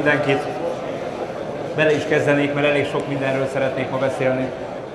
mindenkit. Bele is kezdenék, mert elég sok mindenről szeretnék ma beszélni.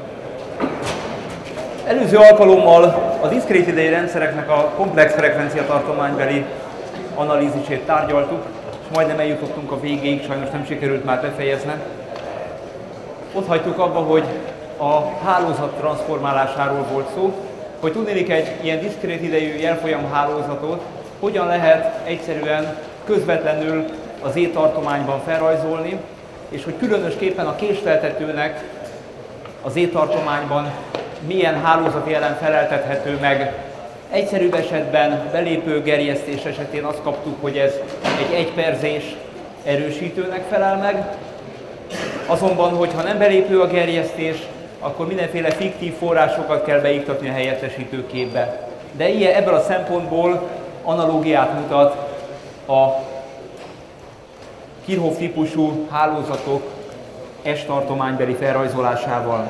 Előző alkalommal a diszkrét idei rendszereknek a komplex frekvenciatartománybeli analízisét tárgyaltuk, és majdnem eljutottunk a végéig, sajnos nem sikerült már befejeznem. Ott hagytuk abba, hogy a hálózat transformálásáról volt szó, hogy tudnélik egy ilyen diszkrét idejű jelfolyam hálózatot hogyan lehet egyszerűen közvetlenül az Z-tartományban felrajzolni, és hogy különösképpen a késleltetőnek az Z-tartományban milyen hálózati elem feleltethető meg. Egyszerűbb esetben belépő gerjesztés esetén azt kaptuk, hogy ez egy egyperzés erősítőnek felel meg. Azonban, hogyha nem belépő a gerjesztés, akkor mindenféle fiktív forrásokat kell beiktatni a helyettesítő képbe. De ebből a szempontból analógiát mutat a Kirchhoff típusú hálózatok S-tartománybeli felrajzolásával.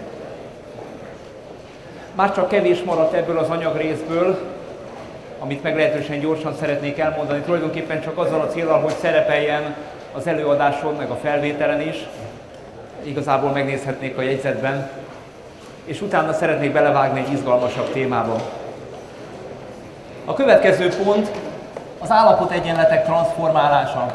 Már csak kevés maradt ebből az anyagrészből, amit meglehetősen gyorsan szeretnék elmondani, tulajdonképpen csak azzal a céllal, hogy szerepeljen az előadáson, meg a felvételen is. Igazából megnézhetnék a jegyzetben, és utána szeretnék belevágni egy izgalmasabb témába. A következő pont az állapotegyenletek transformálása.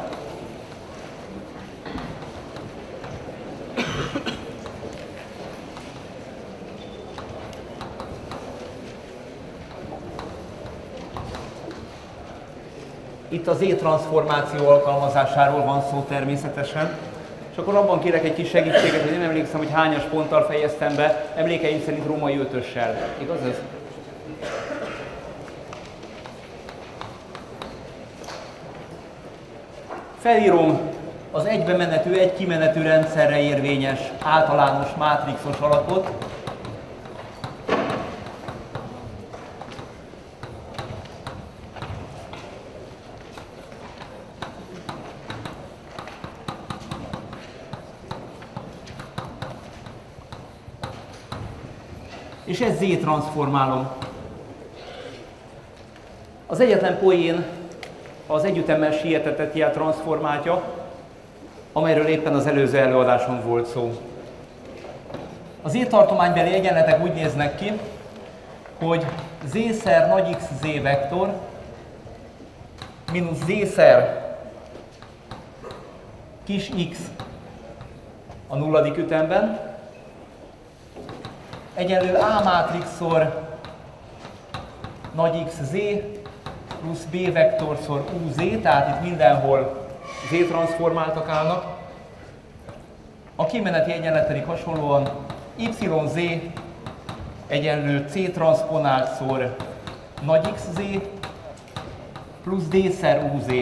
Itt az Z-transformáció alkalmazásáról van szó természetesen, és akkor abban kérek egy kis segítséget, hogy nem emlékszem, hogy hányas ponttal fejeztem be, emlékeim szerint római 5-össel. Igaz ez? Felírom az egybemenetű, egy kimenetű rendszerre érvényes általános mátrixos alapot. És ezt Z-transformálom. Az egyetlen poén az együttemmel sietetett jel transformátja, amelyről éppen az előző előadáson volt szó. Az Z-tartománybeli egyenletek úgy néznek ki, hogy Z-szer nagy X Z vektor mínusz Z-szer kis x a nulladik ütemben, egyenlő A mátrixszor nagy X Z plusz B vektorszor UZ, tehát itt mindenhol Z-transformáltak állnak. A kimeneti egyenlet pedig hasonlóan YZ egyenlő C-transponáltszor nagy XZ plusz D-szer UZ.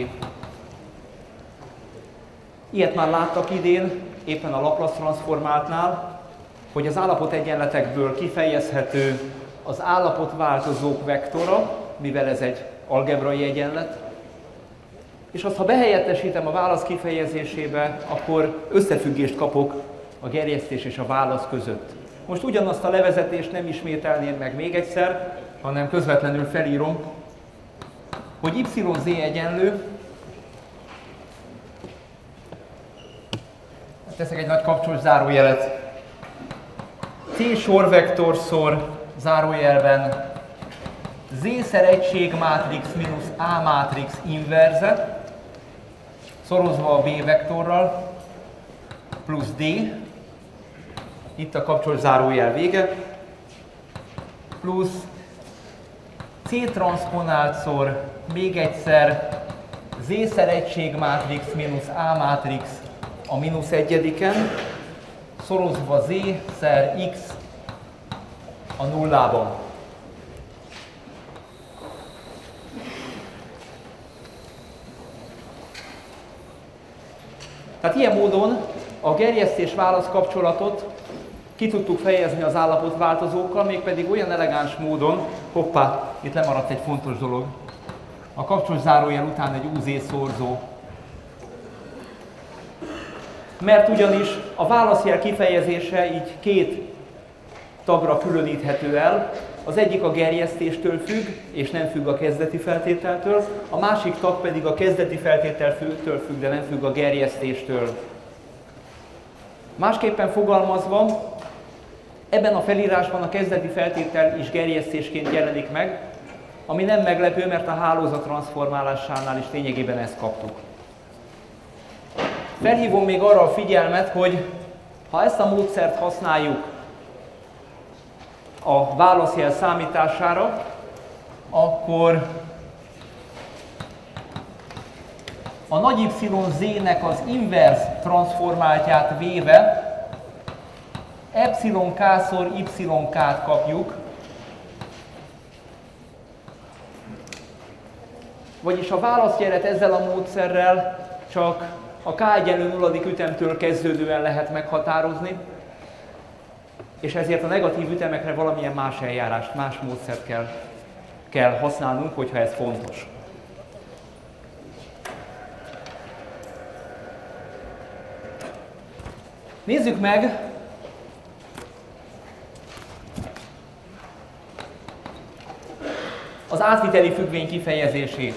Ilyet már láttak idén, éppen a Laplace transformáltnál, hogy az állapotegyenletekből kifejezhető az állapotváltozók vektora, mivel ez egy algebrai egyenlet, és azt, ha behelyettesítem a válasz kifejezésébe, akkor összefüggést kapok a gerjesztés és a válasz között. Most ugyanazt a levezetést nem ismételném meg még egyszer, hanem közvetlenül felírom, hogy YZ egyenlő, teszek egy nagy kapcsolós zárójelet, C sorvektorszor zárójelben Z-szer egységmátrix mínusz A mátrix inverze, szorozva a B vektorral, plusz D, itt a kapcsolós zárójel vége, plusz C-transponáltszor még egyszer Z-szer egységmátrix mínusz A mátrix a mínusz egyediken, szorozva Z-szer X a nullában. Tehát ilyen módon a gerjesztés-válasz kapcsolatot ki tudtuk fejezni az állapotváltozókkal, mégpedig olyan elegáns módon, hoppá, itt lemaradt egy fontos dolog, a kapcsolós zárójel után egy UZ szorzó. Mert ugyanis a válaszjel kifejezése így két tagra különíthető el. Az egyik a gerjesztéstől függ, és nem függ a kezdeti feltételtől, a másik tag pedig a kezdeti feltételtől függ, de nem függ a gerjesztéstől. Másképpen fogalmazva, ebben a felírásban a kezdeti feltétel is gerjesztésként jelenik meg, ami nem meglepő, mert a hálózat transformálásánál is lényegében ezt kaptuk. Felhívom még arra a figyelmet, hogy ha ezt a módszert használjuk a válaszjel számítására, akkor a nagy YZ-nek az inverz transformáltját véve epsilon-k-szor y-k-t kapjuk, vagyis a válaszjelet ezzel a módszerrel csak a k egyenlő nulladik ütemtől kezdődően lehet meghatározni, és ezért a negatív ütemekre valamilyen más eljárást, más módszert kell használnunk, hogyha ez fontos. Nézzük meg az átviteli függvény kifejezését.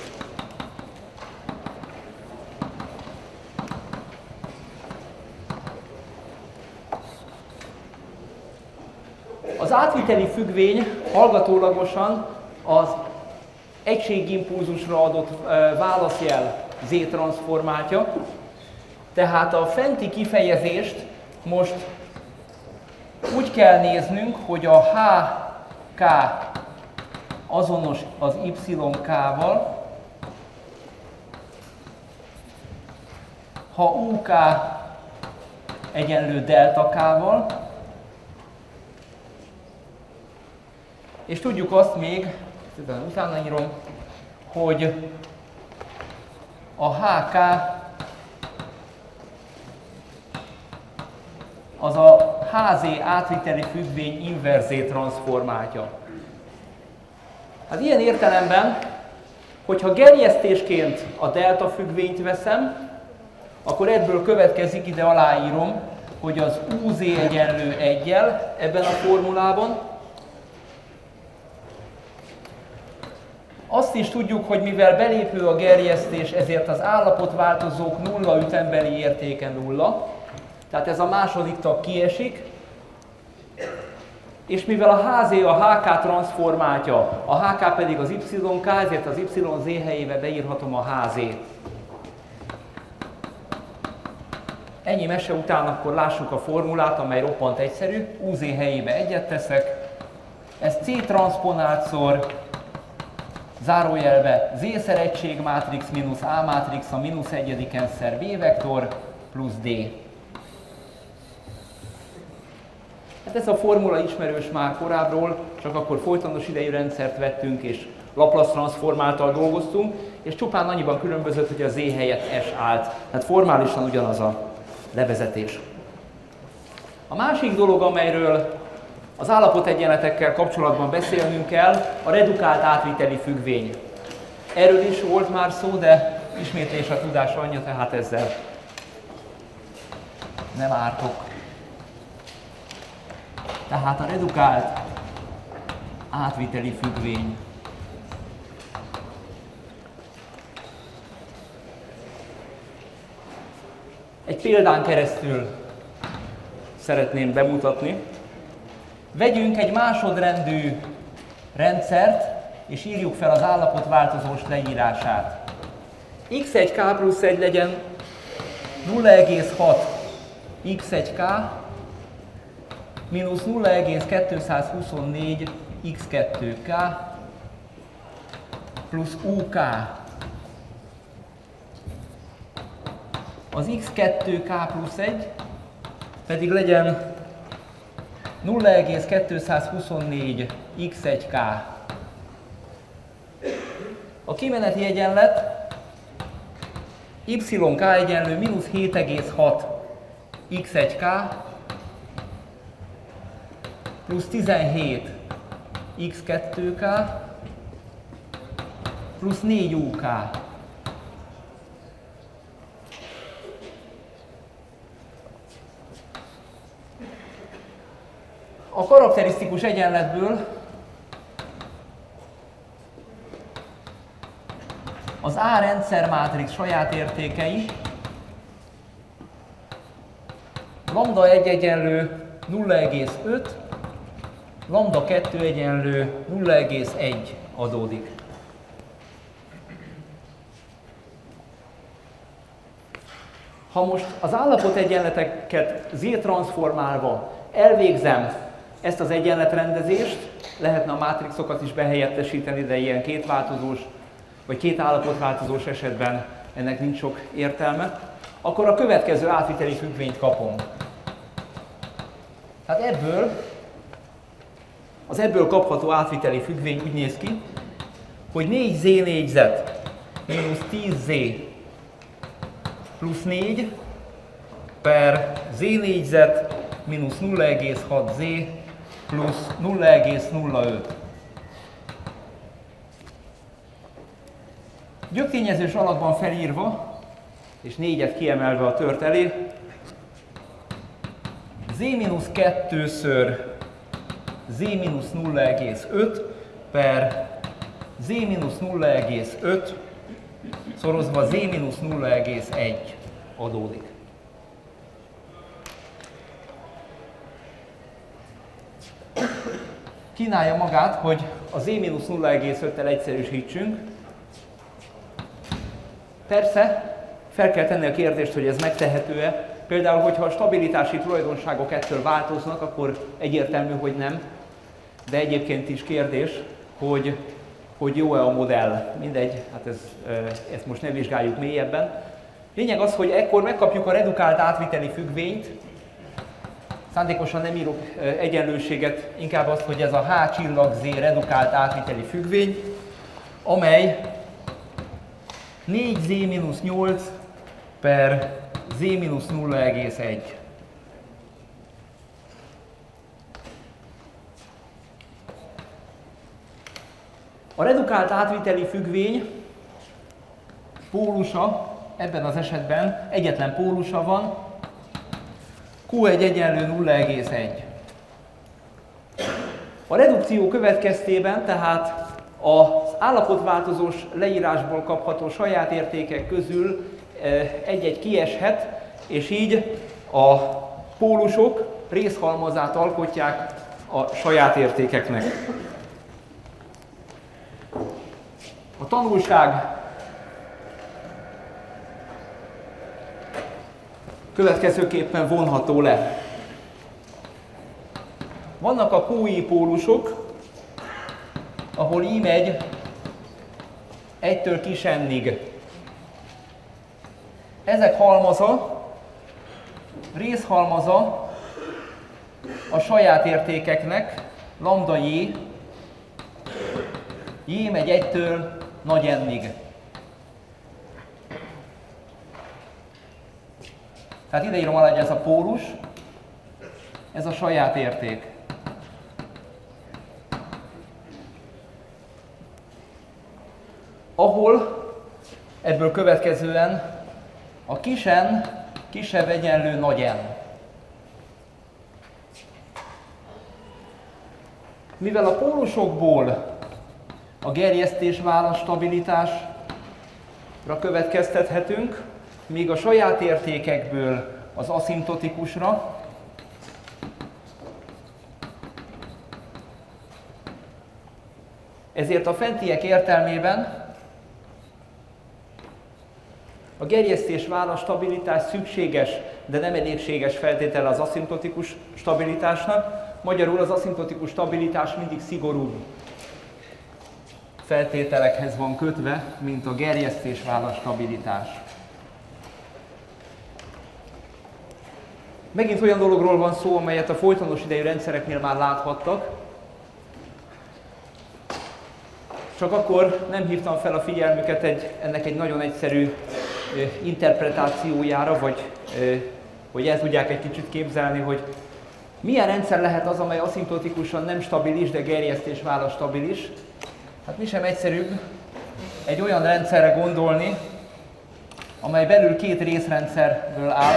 Az átviteli függvény hallgatólagosan az egységimpulzusra adott válaszjel z-transzformáltja, tehát a fenti kifejezést most úgy kell néznünk, hogy a hk azonos az y-k-val, ha uk egyenlő delta k-val, és tudjuk azt még, utána írom, hogy a hk az a hz átviteli függvény inverzét transzformáltja. Hát ilyen értelemben, hogyha gerjesztésként a delta függvényt veszem, akkor ebből következik, ide aláírom, hogy az uz egyenlő 1-jel ebben a formulában. Azt is tudjuk, hogy mivel belépő a gerjesztés, ezért az állapotváltozók nulla ütembeli értéke nulla. Tehát ez a második tag kiesik, és mivel a hz a hk transzformáltja, a hk pedig az yk, ezért az yz helyébe beírhatom a hz-t. Ennyi mese után akkor lássuk a formulát, amely roppant egyszerű. uz helyébe 1-et teszek, ez c transzponáltszor, zárójelbe z-szer egységmátrix mínusz a mátrix a mínusz egyediken szer b vektor plusz d. Hát ez a formula ismerős már korábbról, csak akkor folytonos idejű rendszert vettünk és Laplace transformáltal dolgoztunk, és csupán annyiban különbözött, hogy a z helyett s állt. Tehát formálisan ugyanaz a levezetés. A másik dolog, amelyről az állapotegyenletekkel kapcsolatban beszélnünk kell, a redukált átviteli függvény. Erről is volt már szó, de ismétlés a tudás anyja, tehát ezzel nem ártok. Tehát a redukált átviteli függvény. Egy példán keresztül szeretném bemutatni. Vegyünk egy másodrendű rendszert, és írjuk fel az állapotváltozós leírását. x1k plusz 1 legyen 0,6 x1k mínusz 0,224 x2k plusz uk. Az x2k plusz 1 pedig legyen 0,224 x1k. A kimeneti egyenlet yk egyenlő mínusz 7,6 x1k plusz 17 x2k plusz 4 uk. A karakterisztikus egyenletből Az A rendszermátrix saját értékei lambda 1 egyenlő 0,5, lambda 2 egyenlő 0,1 adódik. Ha most az állapotegyenleteket Z-transformálva elvégzem ezt az egyenletrendezést, lehetne a mátrixokat is behelyettesíteni, de ilyen kétváltozós vagy két állapotváltozós esetben ennek nincs sok értelme, akkor a következő átviteli függvényt kapom. Tehát az ebből kapható átviteli függvény úgy néz ki, hogy 4z négyzet mínusz 10z plusz 4 per z négyzet mínusz 0,6z plusz 0,05. Gyöktényezős alakban felírva, és 4-et kiemelve a tört elé, z-2-ször z-0,5 per z-0,5 szorozva z-0,1 adódik. Kínálja magát, hogy a z-0,5-tel egyszerűsítsünk. Persze, fel kell tenni a kérdést, hogy ez megtehető-e. Például, hogyha a stabilitási tulajdonságok ettől változnak, akkor egyértelmű, hogy nem. De egyébként is kérdés, hogy jó-e a modell. Mindegy, hát ezt most ne vizsgáljuk mélyebben. Lényeg az, hogy ekkor megkapjuk a redukált átviteli függvényt. Szándékosan nem írok egyenlőséget, inkább azt, hogy ez a H csillag Z redukált átviteli függvény, amely 4z-8 per z-0,1. A redukált átviteli függvény pólusa ebben az esetben egyetlen pólusa van, Q1 egyenlő 0,1. A redukció következtében tehát az állapotváltozós leírásból kapható saját értékek közül egy-egy kieshet, és így a pólusok részhalmazát alkotják a saját értékeknek. A tanulság következőképpen vonható le. Vannak a QI pólusok, ahol I megy 1-től kis n-ig. Ezek halmaza, részhalmaza a saját értékeknek, lambda j, j megy 1-től nagy n-ig. Tehát ide írom alá, hogy ez a pólus, ez a saját érték. Ahol ebből következően a kis n kisebb egyenlő nagy n. Mivel a pólusokból a gerjesztés-válasz stabilitásra következtethetünk, míg a saját értékekből az aszimtotikusra, ezért a fentiek értelmében a gerjesztés-válasz stabilitás szükséges, de nem elégséges feltétele az aszimtotikus stabilitásnak. Magyarul az aszimtotikus stabilitás mindig szigorúbb feltételekhez van kötve, mint a gerjesztés-válasz stabilitás. Megint olyan dologról van szó, amelyet a folytonos idejű rendszereknél már láthattak. Csak akkor nem hívtam fel a figyelmüket ennek egy nagyon egyszerű interpretációjára, vagy hogy el tudják egy kicsit képzelni, hogy milyen rendszer lehet az, amely aszimtotikusan nem stabilis, de gerjesztés-válasz stabilis. Hát mi sem egyszerűbb egy olyan rendszerre gondolni, amely belül két részrendszerből áll.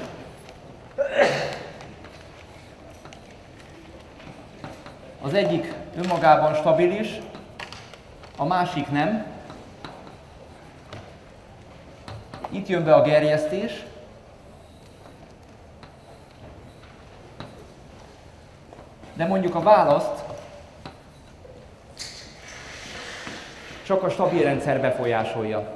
Az egyik önmagában stabilis, a másik nem. Itt jön be a gerjesztés. De mondjuk a választ csak a stabil rendszer befolyásolja.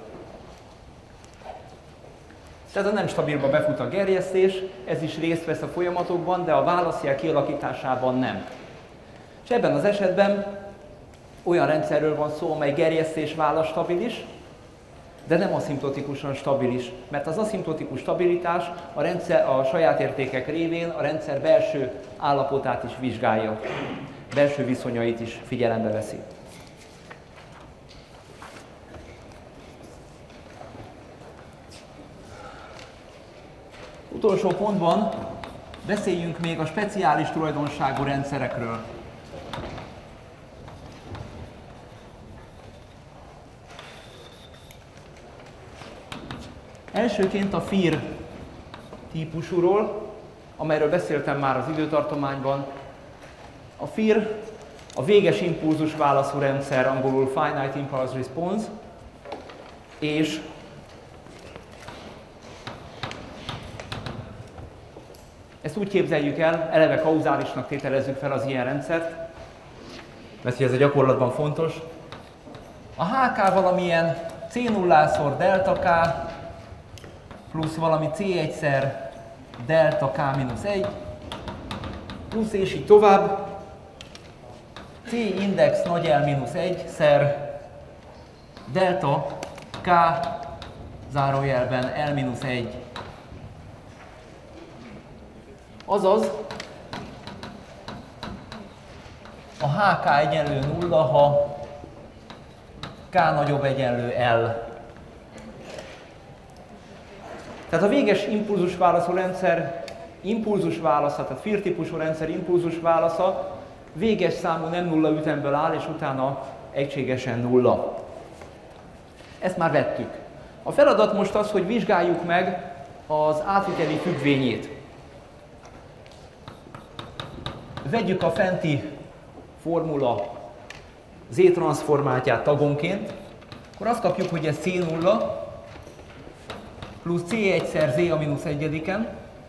Tehát a nem stabilba befut a gerjesztés, ez is részt vesz a folyamatokban, de a válaszjel kialakításában nem. És ebben az esetben olyan rendszerről van szó, amely gerjesztés válasz stabilis, de nem aszimптotikusan stabilis, mert az aszimptotikus stabilitás a rendszer a saját értékek révén a rendszer belső állapotát is vizsgálja, belső viszonyait is figyelembe veszi. Utolsó pontban beszéljünk még a speciális tulajdonságú rendszerekről. Elsőként a FIR típusúról, amelyről beszéltem már az időtartományban. A FIR a véges impulzus válaszú rendszer, angolul Finite Impulse Response, és ezt úgy képzeljük el, eleve kauzálisnak tételezzük fel az ilyen rendszert, mert ez a gyakorlatban fontos. A HK valamilyen C0-szor delta K plusz valami C1-szer delta K mínusz 1 plusz és így tovább C index nagy L mínusz 1 szer delta K zárójelben L mínusz 1. Azaz a HK egyenlő 0, ha K nagyobb egyenlő L. Tehát a véges impulzus válaszú rendszer impulzus válasza, tehát FIR típusú rendszer impulzus válasza véges számú nem nulla ütemből áll, és utána egységesen nulla. Ezt már vettük. A feladat most az, hogy vizsgáljuk meg az átviteli függvényét. Vegyük a fenti formula Z-transzformátját tagonként, akkor azt kapjuk, hogy ez C0 plusz C1-szer Z a mínusz egyediken,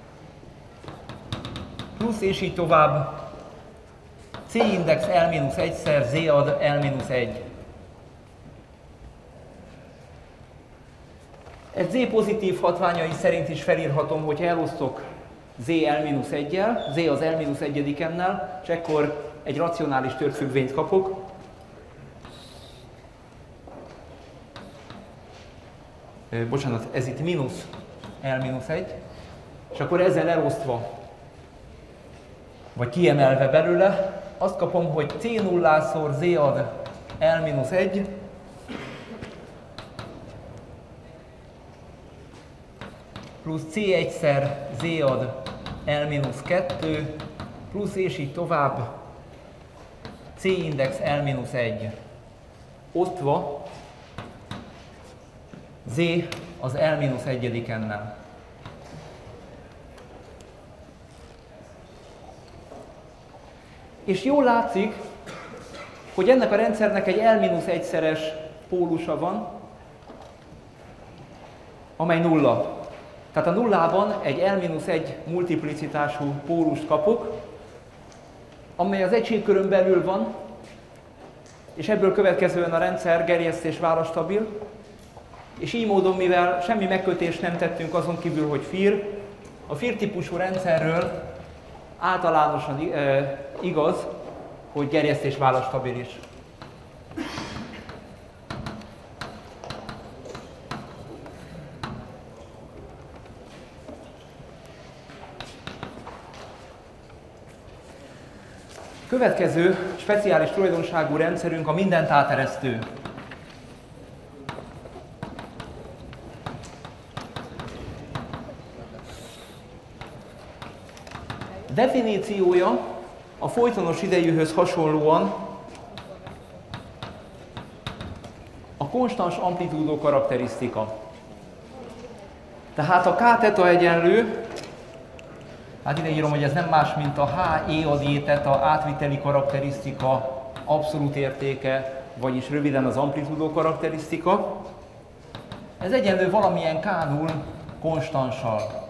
plusz és így tovább C index L mínusz 1-szer Z ad L mínusz 1. Egy Z pozitív hatványai szerint is felírhatom, hogy elosztok Z L mínusz 1-jel, Z az L mínusz egyedikennel, és ekkor egy racionális törfüggvényt kapok. Bocsánat, ez itt mínusz L mínusz 1, és akkor ezzel elosztva, vagy kiemelve belőle, azt kapom, hogy C0-szor Z ad L mínusz 1, plusz C1-szer Z ad L mínusz 2, plusz és így tovább C index L mínusz 1, osztva Z az L mínusz egyedikennel. És jól látszik, hogy ennek a rendszernek egy L mínusz 1-szeres pólusa van, amely nulla. Tehát a nullában egy L mínusz 1 multiplicitású pólust kapok, amely az egységkörön belül van, és ebből következően a rendszer gerjesztés válasz stabil, és így módon, mivel semmi megkötést nem tettünk azon kívül, hogy FIR, a FIR típusú rendszerről általánosan igaz, hogy gerjesztés válasz stabilis. Következő speciális tulajdonságú rendszerünk a mindent áteresztő. Definíciója a folytonos idejűhöz hasonlóan a konstans amplitúdó karakterisztika. Tehát a K theta egyenlő, hát ide írom, hogy ez nem más, mint a H E ad E theta átviteli karakterisztika abszolút értéke, vagyis röviden az amplitúdó karakterisztika. Ez egyenlő valamilyen K0 konstanssal.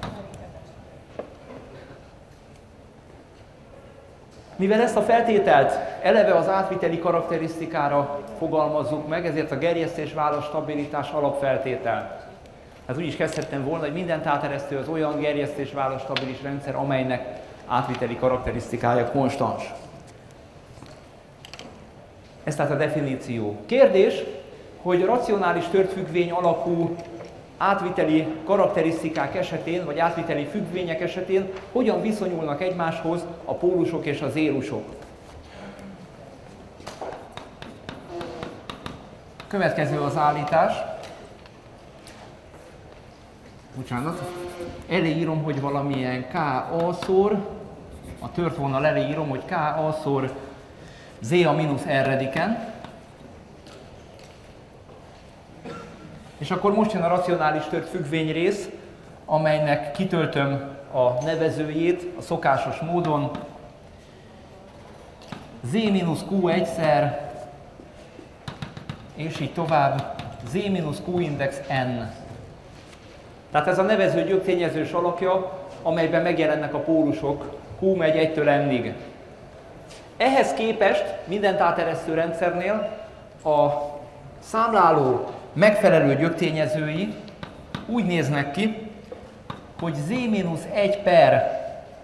Mivel ezt a feltételt eleve az átviteli karakterisztikára fogalmazzuk meg, ezért a gerjesztés-válasz stabilitás alapfeltétel. Hát úgy is kezdhettem volna, hogy minden táteresztő az olyan gerjesztés-válasz stabilis rendszer, amelynek átviteli karakterisztikája konstans. Ez tehát a definíció. Kérdés, hogy racionális tört függvény alakú átviteli karakterisztikák esetén, vagy átviteli függvények esetén hogyan viszonyulnak egymáshoz a pólusok és a zérusok. Következő az állítás. Bocsánat. Elé írom, hogy valamilyen K-szor, a tört vonal elé írom, hogy K-szor Z a mínusz R-ediken. És akkor most jön a racionális tört függvény rész, amelynek kitöltöm a nevezőjét a szokásos módon. Z-Q1-szer, és így tovább, Z-Q index N. Tehát ez a nevező gyöktényezős alakja, amelyben megjelennek a pólusok, Q megy 1-től N-ig. Ehhez képest minden táteresztő rendszernél a számláló megfelelő gyöktényezői úgy néznek ki, hogy Z-1 per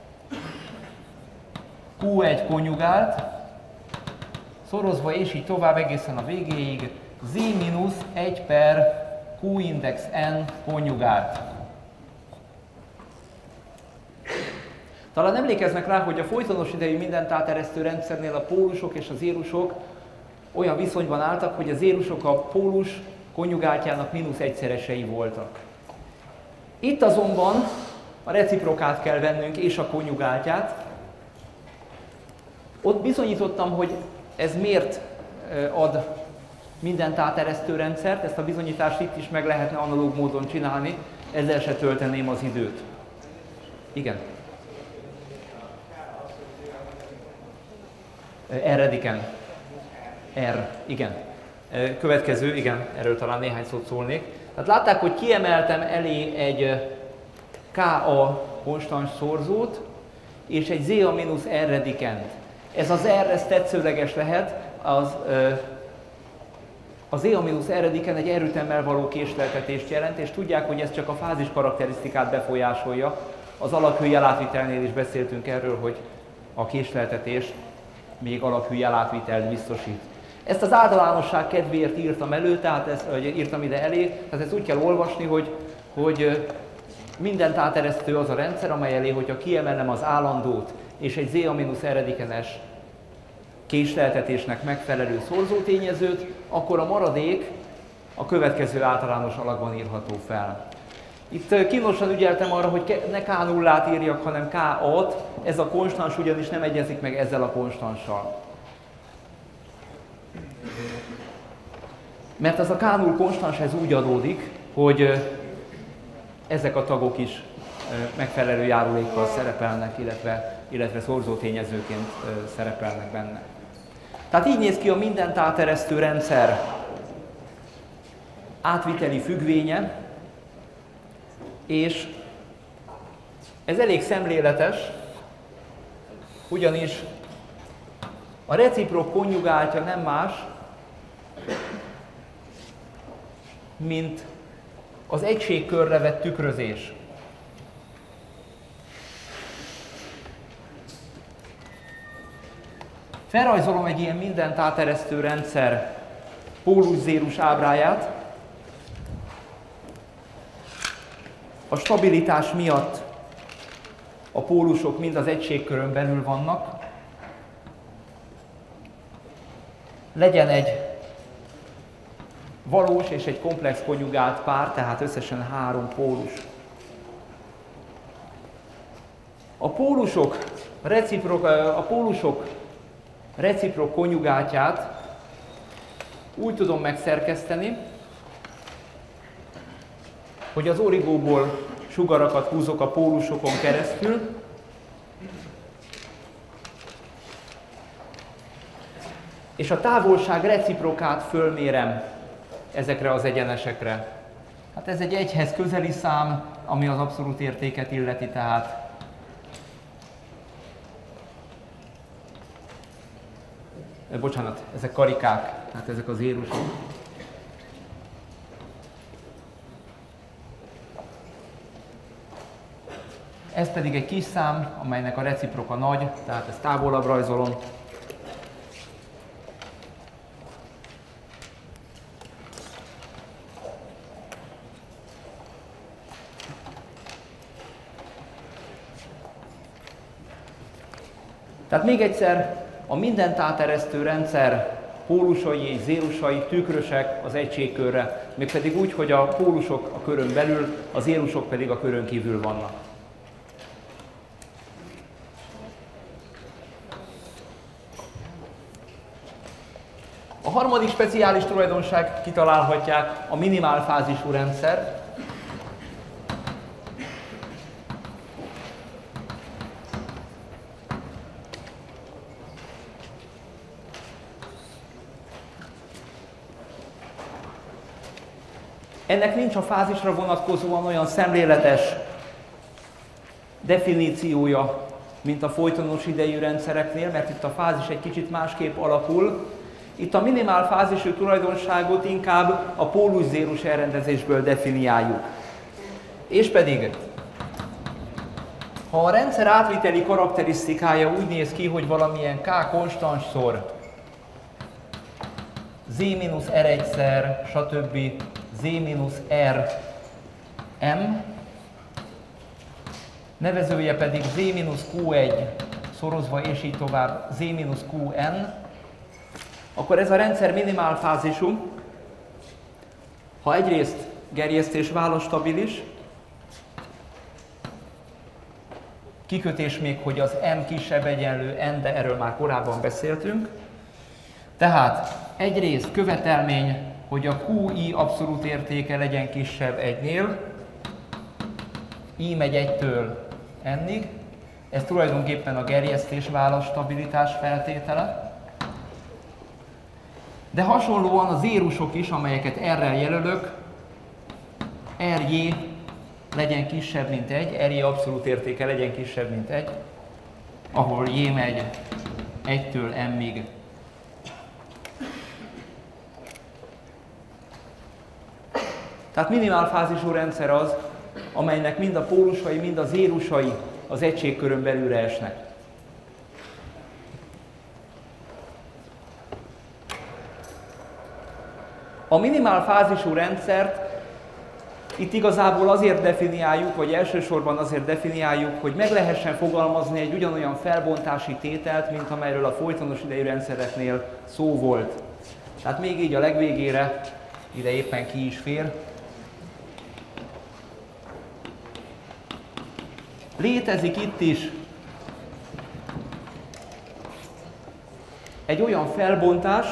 Q1 konjugált, szorozva és így tovább egészen a végéig, Z-1 per Q index N konjugált. Talán emlékeznek rá, hogy a folytonos idejű minden táteresztő rendszernél a pólusok és az zérusok olyan viszonyban álltak, hogy a zérusok a pólus konjugáltjának -1-szeresei voltak. Itt azonban a reciprokát kell vennünk és a konjugáltját. Ott bizonyítottam, hogy ez miért ad minden táteresztő rendszert, ezt a bizonyítást itt is meg lehetne analóg módon csinálni, ezzel se tölteném az időt. Igen. R-ediken. R, igen. Következő, igen, erről talán néhány szót szólnék. Tehát látták, hogy kiemeltem elé egy Ka konstans szorzót, és egy Z-R-edikent. Ez az R, ez tetszőleges lehet, az Z-R-ediken egy erőtemmel való késleltetést jelent, és tudják, hogy ez csak a fázis karakterisztikát befolyásolja. Az alaphő jelátvitelnél is beszéltünk erről, hogy a késleltetés még alaphű jelátvitelt biztosít. Ezt az általánosság kedvéért írtam elő, írtam ide elé, tehát ezt úgy kell olvasni, hogy minden táteresztő az a rendszer, amely elé, hogyha kiemelem az állandót és egy Z-R-edikenes késleltetésnek megfelelő szorzótényezőt, akkor a maradék a következő általános alakban írható fel. Itt kínosan ügyeltem arra, hogy ne K0-át írjak, hanem K-at, ez a konstans ugyanis nem egyezik meg ezzel a konstanssal. Mert ez a K0 konstans ez úgy adódik, hogy ezek a tagok is megfelelő járulékkal szerepelnek, illetve szorzótényezőként szerepelnek benne. Tehát így néz ki a minden táteresztő rendszer átviteli függvénye, és ez elég szemléletes, ugyanis a reciprok konjugáltja nem más, mint az egységkörre vett tükrözés. Felrajzolom egy ilyen minden táteresztő rendszer pólus-zérus ábráját. A stabilitás miatt a pólusok mind az egységkörön belül vannak. Legyen egy valós és egy komplex konjugált pár, tehát összesen 3 pólus. A pólusok reciprok konjugáltját úgy tudom megszerkeszteni, hogy az origóból sugarakat húzok a pólusokon keresztül, és a távolság reciprokát fölmérem ezekre az egyenesekre. Hát ez egy egyhez közeli szám, ami az abszolút értéket illeti, tehát bocsánat, ezek karikák, tehát ezek az érusok. Ez pedig egy kis szám, amelynek a reciproka nagy, tehát ezt távolabb rajzolom. Tehát még egyszer, a mindent áteresztő rendszer pólusai és zérusai tükrösek az egységkörre, mégpedig úgy, hogy a pólusok a körön belül, a zérusok pedig a körön kívül vannak. A harmadik speciális tulajdonság, kitalálhatják, a minimálfázisú rendszer. Ennek nincs a fázisra vonatkozóan olyan szemléletes definíciója, mint a folytonos idejű rendszereknél, mert itt a fázis egy kicsit másképp alakul. Itt a minimál fázisú tulajdonságot inkább a pólus-zérus elrendezésből definiáljuk. És pedig, ha a rendszer átviteli karakterisztikája úgy néz ki, hogy valamilyen k konstansszor z-r1-szer, stb. z-r m, nevezője pedig z-q1 szorozva és így tovább z-qn, akkor ez a rendszer minimálfázisú, ha egyrészt gerjesztés válaszstabilis, kikötés még, hogy az m kisebb egyenlő n, de erről már korábban beszéltünk. Tehát egyrészt követelmény, hogy a QI abszolút értéke legyen kisebb 1-nél, I megy 1-től n-ig, ez tulajdonképpen a gerjesztés válaszstabilitás feltétele. De hasonlóan a zérusok is, amelyeket R-rel jelölök, RJ legyen kisebb, mint 1, RJ abszolút értéke legyen kisebb, mint 1, ahol J megy 1-től M-ig. Tehát minimálfázisú rendszer az, amelynek mind a pólusai, mind a zérusai az egységkörön belülre esnek. A minimálfázisú rendszert itt igazából azért definiáljuk, vagy elsősorban azért definiáljuk, hogy meg lehessen fogalmazni egy ugyanolyan felbontási tételt, mint amelyről a folytonos idejű rendszereknél szó volt. Tehát még így a legvégére, ide éppen ki is fér. Létezik itt is egy olyan felbontás,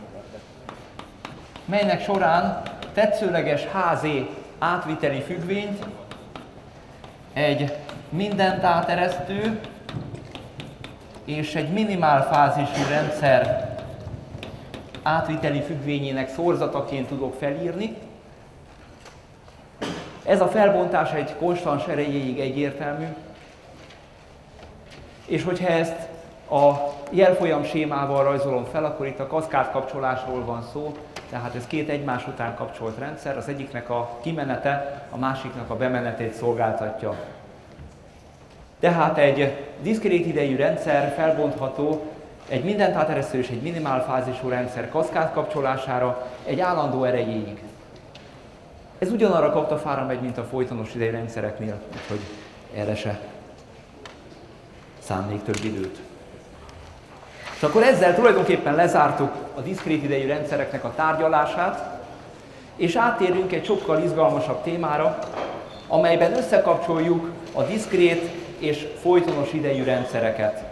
melynek során tetszőleges HZ átviteli függvényt egy mindent áteresztő és egy minimálfázisú rendszer átviteli függvényének szorzataként tudok felírni. Ez a felbontás egy konstans erejéig egyértelmű, és hogyha ezt a jelfolyam sémával rajzolom fel, akkor itt a kaszkád kapcsolásról van szó, tehát ez két egymás után kapcsolt rendszer, az egyiknek a kimenete, a másiknak a bemenetét szolgáltatja. Tehát egy diszkrét idejű rendszer felbontható egy mindent áteresztő és egy minimálfázisú rendszer kaszkád kapcsolására egy állandó erejéig. Ez ugyanarra kaptafára megy, mint a folytonos idejű rendszereknél, úgyhogy erre se szánnék több időt. És akkor ezzel tulajdonképpen lezártuk a diszkrét idejű rendszereknek a tárgyalását, és áttérünk egy sokkal izgalmasabb témára, amelyben összekapcsoljuk a diszkrét és folytonos idejű rendszereket.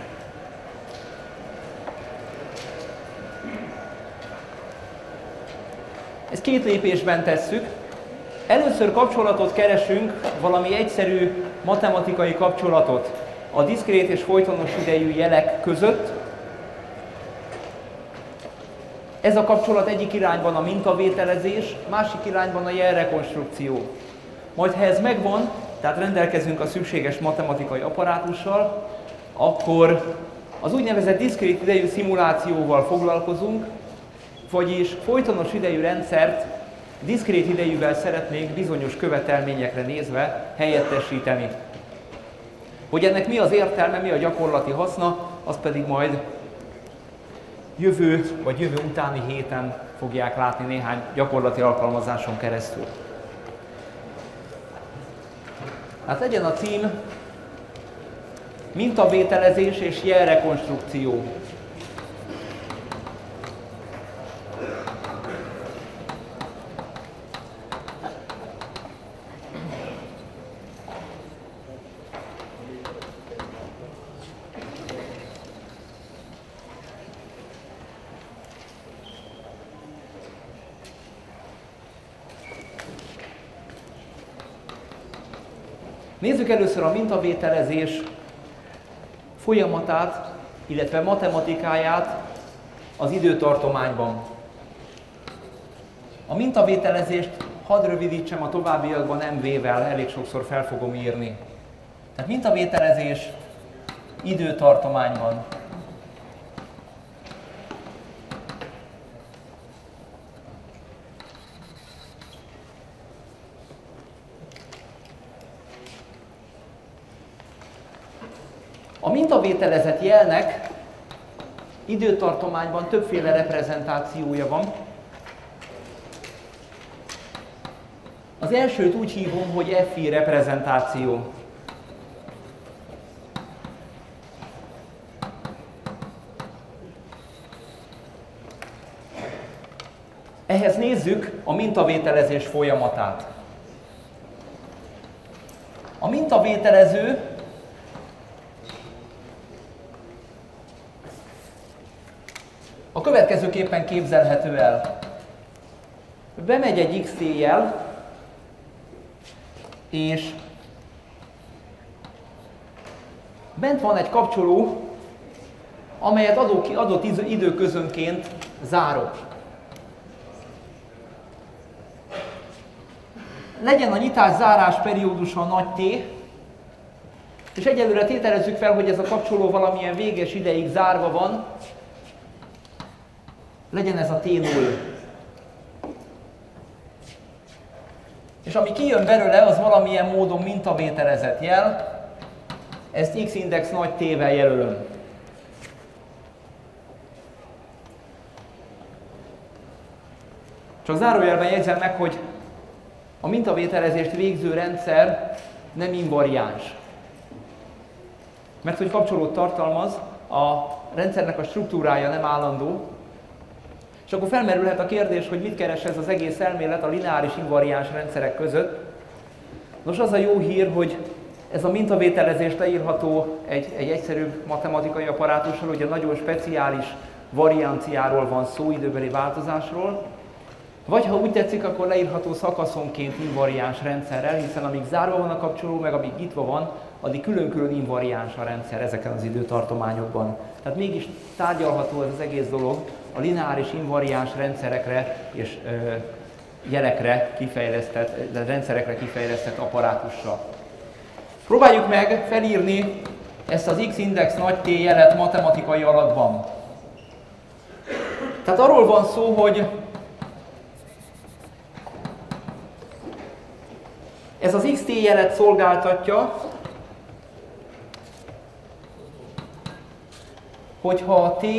Ezt két lépésben tesszük. Először kapcsolatot keresünk, valami egyszerű matematikai kapcsolatot a diszkrét és folytonos idejű jelek között, Ez a kapcsolat egyik irányban a mintavételezés, másik irányban a jelrekonstrukció. Majd ha ez megvan, tehát rendelkezünk a szükséges matematikai apparátussal, akkor az úgynevezett diszkrét idejű szimulációval foglalkozunk, vagyis folytonos idejű rendszert diszkrét idejűvel szeretnénk bizonyos követelményekre nézve helyettesíteni. Hogy ennek mi az értelme, mi a gyakorlati haszna, az pedig majd jövő vagy jövő utáni héten fogják látni néhány gyakorlati alkalmazáson keresztül. Hát legyen a cím mintavételezés és jelrekonstrukció. Nézzük először a mintavételezés folyamatát, illetve matematikáját az időtartományban. A mintavételezést hadd rövidítsem a továbbiakban MV-vel, elég sokszor fel fogom írni. Tehát mintavételezés időtartományban. A mintavételezett jelnek időtartományban többféle reprezentációja van. Az elsőt úgy hívom, hogy FI reprezentáció. Ehhez nézzük a mintavételezés folyamatát. A mintavételező a következőképpen képzelhető el. Bemegy egy XT jel, és bent van egy kapcsoló, amelyet adott időközönként zárok. Legyen a nyitás-zárás periódusa nagy T, és egyelőre tételezzük fel, hogy ez a kapcsoló valamilyen véges ideig zárva van, legyen ez a T0. És ami kijön belőle, az valamilyen módon mintavételezett jel, ezt X-index nagy T-vel jelölöm. Csak zárójelben jegyzem meg, hogy a mintavételezést végző rendszer nem invariáns. Mert hogy kapcsolót tartalmaz, a rendszernek a struktúrája nem állandó, és akkor felmerülhet a kérdés, hogy mit keres ez az egész elmélet a lineáris invariáns rendszerek között. Nos, az a jó hír, hogy ez a mintavételezés leírható egy egyszerűbb matematikai apparátussal, ugye nagyon speciális varianciáról van szó, időbeli változásról, vagy ha úgy tetszik, akkor leírható szakaszonként invariáns rendszerrel, hiszen amíg zárva van a kapcsoló, meg amíg nyitva van, addig külön-külön invariáns a rendszer ezeken az időtartományokban. Tehát mégis tárgyalható ez az egész dolog a lineáris invariáns rendszerekre és jelekre kifejlesztett, rendszerekre kifejlesztett apparátussal. Próbáljuk meg felírni ezt az X-index nagy T jelet matematikai alakban. Tehát arról van szó, hogy ez az XT jelet szolgáltatja, hogyha a T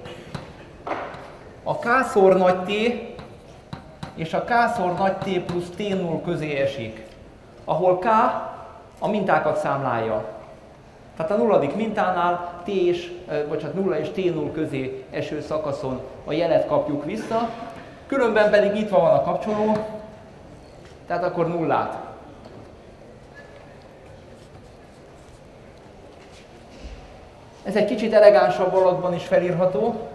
a K-szor nagy T és a K-szor nagy T plusz T0 közé esik, ahol K a mintákat számlálja. Tehát a nulladik mintánál T és, 0 és T0 közé eső szakaszon a jelet kapjuk vissza, különben pedig nyitva van a kapcsoló, tehát akkor nullát. Ez egy kicsit elegánsabb alakban is felírható.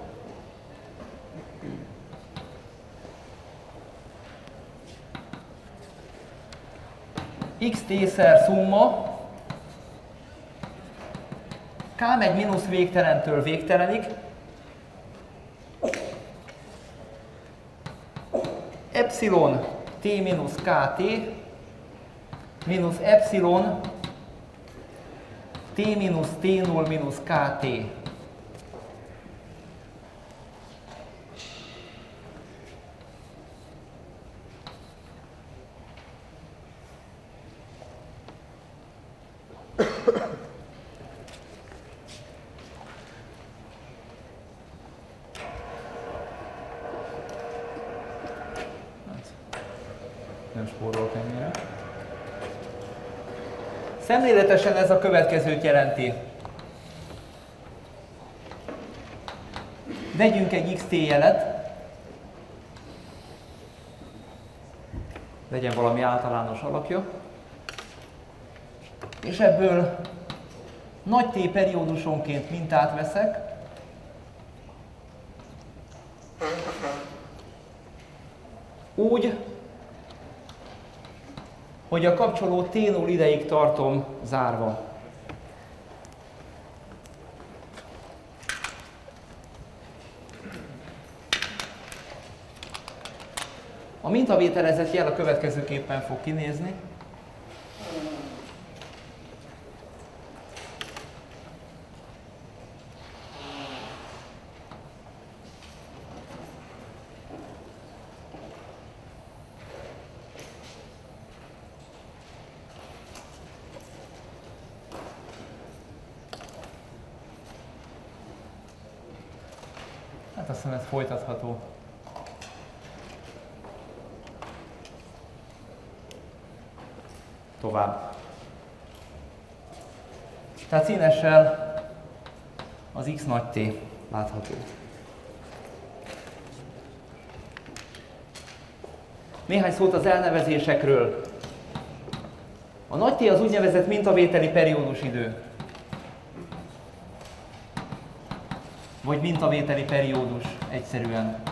Xt-szer szumma, K megy mínusz végtelentől végtelenig, epsilon t mínusz kt mínusz epsilon t mínusz t0 mínusz kt. Nem spórolok ennyire. Szemléletesen ez a következőt jelenti. Vegyünk egy xt jelet, legyen valami általános alapja, és ebből nagy T periódusonként mintát veszek, úgy, hogy a kapcsoló T0 ideig tartom zárva. A mintavételezett jel a következőképpen fog kinézni. Hát azt hiszem, ez folytatható. Tovább. Tehát színessel az x nagy T látható. Néhány szót az elnevezésekről. A nagy T az úgynevezett mintavételi periódusidő. Vagy mintavételi periódus egyszerűen.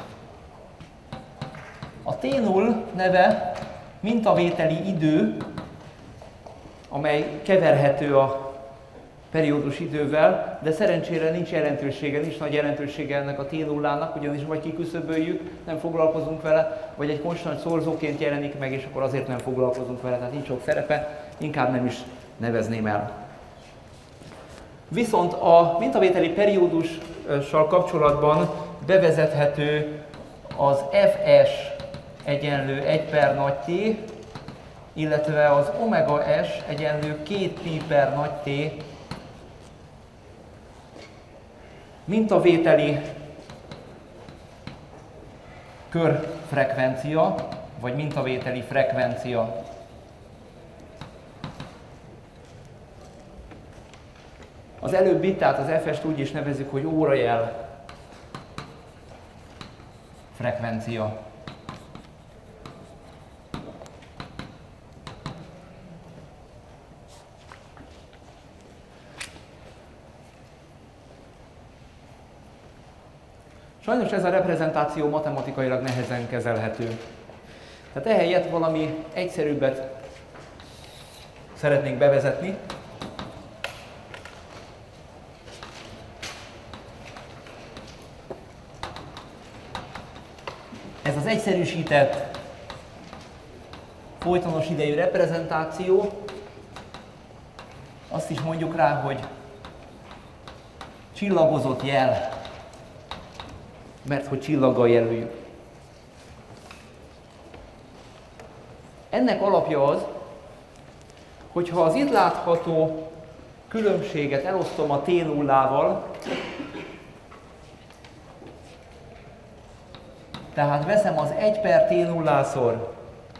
A T0 neve mintavételi idő, amely keverhető a periódus idővel, de szerencsére nincs jelentősége, nincs nagy jelentősége ennek a T0-nak, ugyanis vagy kiküszöböljük, nem foglalkozunk vele, vagy egy konstant szorzóként jelenik meg, és akkor azért nem foglalkozunk vele, tehát nincs sok szerepe, inkább nem is nevezném el. Viszont a mintavételi periódussal kapcsolatban bevezethető az Fs egyenlő 1 per nagy T, illetve az omega S egyenlő 2 pi per nagy T mintavételi körfrekvencia, vagy mintavételi frekvencia. Az előbbi, tehát az Fs-t úgy is nevezzük, hogy órajel frekvencia. Sajnos ez a reprezentáció matematikailag nehezen kezelhető. Tehát ehelyett valami egyszerűbbet szeretnénk bevezetni. Ez az egyszerűsített folytonos idejű reprezentáció, azt is mondjuk rá, hogy csillagozott jel, mert hogy csillaggal jelöljük. Ennek alapja az, hogyha az itt látható különbséget elosztom a T0-val, tehát veszem az 1 per T0-szor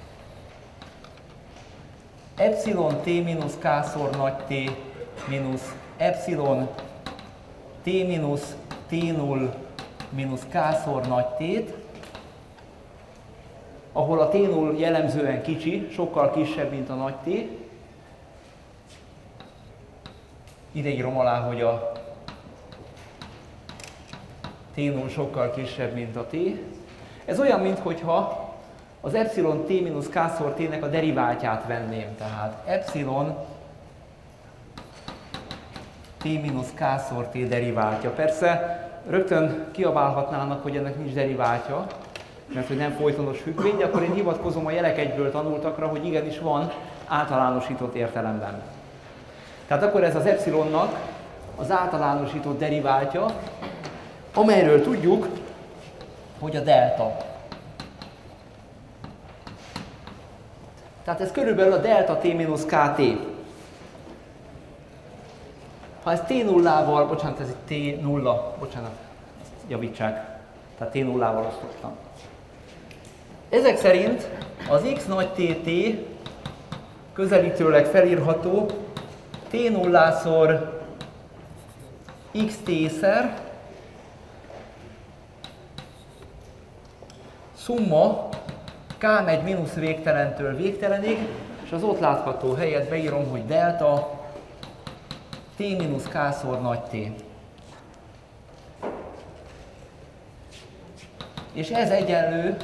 epsilon T mínusz K-szor nagy T mínusz epsilon T mínusz T0 mínusz K-szor nagy T-t, ahol a T0 jellemzően kicsi, sokkal kisebb, mint a nagy T. Ide írom alá, hogy a T0 sokkal kisebb, mint a T. Ez olyan, mintha az epsilon T mínusz K-szor T-nek a deriváltját venném. Tehát epsilon T mínusz K-szor T deriváltja. Persze rögtön kiabálhatnának, hogy ennek nincs deriváltja, mert hogy nem folytonos függvény, de akkor én hivatkozom a jelek egyből tanultakra, hogy igenis van általánosított értelemben. Tehát akkor ez az epsilonnak az általánosított deriváltja, amelyről tudjuk, hogy a delta. Tehát ez körülbelül a delta t-kt. Ha ez t0-val, bocsánat, ez itt t0, bocsánat, ezt javítsák, tehát t0-val osztottam. Ezek szerint az x nagy tt közelítőleg felírható t0-szor xt-szer szumma k megy mínusz végtelentől végtelenig, és az ott látható helyet beírom, hogy delta t mínusz k-szor nagy t. És ez egyenlő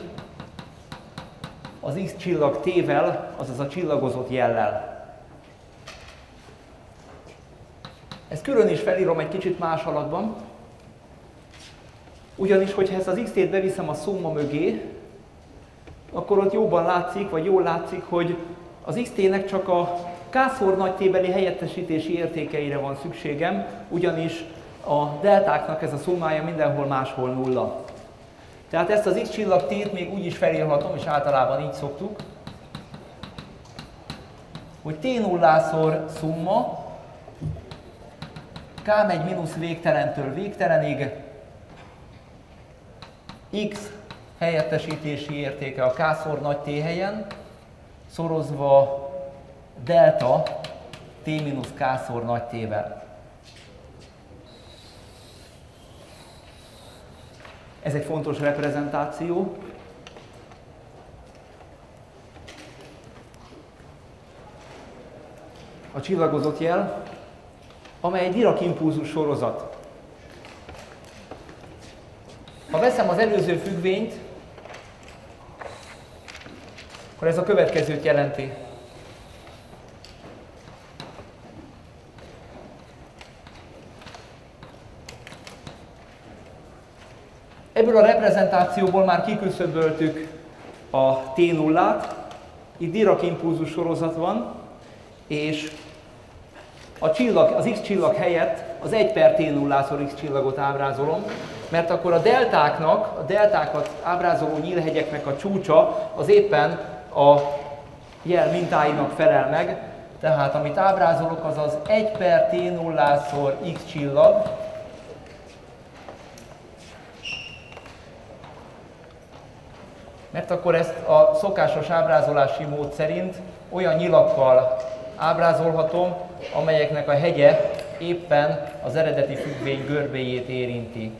az x csillag t-vel, azaz a csillagozott jellel. Ezt külön is felírom egy kicsit más alakban, ugyanis, hogyha ezt az xt-t beviszem a szumma mögé, akkor ott jobban látszik, vagy jól látszik, hogy az xt-nek csak a k-szor nagy t-beli helyettesítési értékeire van szükségem, ugyanis a deltáknak ez a szummája mindenhol máshol nulla. Tehát ezt az x csillag t-t még úgy is felírhatom, és általában így szoktuk, hogy t0-szor szumma, k megy mínusz végtelentől végtelenig, x helyettesítési értéke a k-szor nagy t helyen, szorozva delta t mínusz k-szor nagy t-vel. Ez egy fontos reprezentáció. A csillagozott jel, amely egy Dirac impulzus sorozat. Ha veszem az előző függvényt, akkor ez a következőt jelenti. Ebből a reprezentációból már kiküszöböltük a t0-át, itt Dirac impulzus sorozat van, és az x csillag helyett az 1 per t0-szor x csillagot ábrázolom, mert akkor a deltákat ábrázoló nyílhegyeknek a csúcsa az éppen a jel mintáinak felel meg, tehát amit ábrázolok az az 1 per t0-szor x csillag, mert akkor ezt a szokásos ábrázolási mód szerint olyan nyilakkal ábrázolhatom, amelyeknek a hegye éppen az eredeti függvény görbéjét érinti.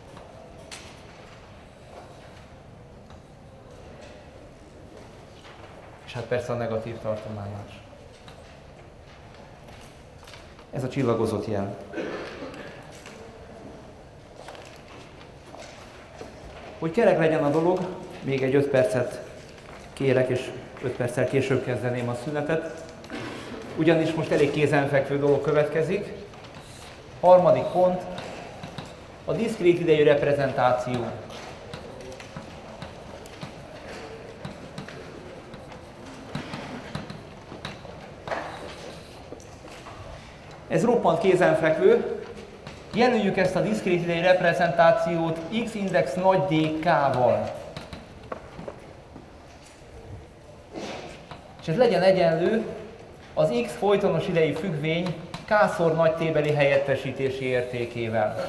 És hát persze a negatív tartományos. Ez a csillagozott jel. Hogy kerek legyen a dolog, még egy 5 percet kérek, és 5 perccel később kezdeném a szünetet. Ugyanis most elég kézenfekvő dolog következik. Harmadik pont, a diszkrét idejű reprezentáció. Ez roppant kézenfekvő. Jelöljük ezt a diszkrét idejű reprezentációt x-index nagy dk-val. És ez legyen egyenlő az x folytonos idejű függvény k-szor nagy t-beli helyettesítési értékével.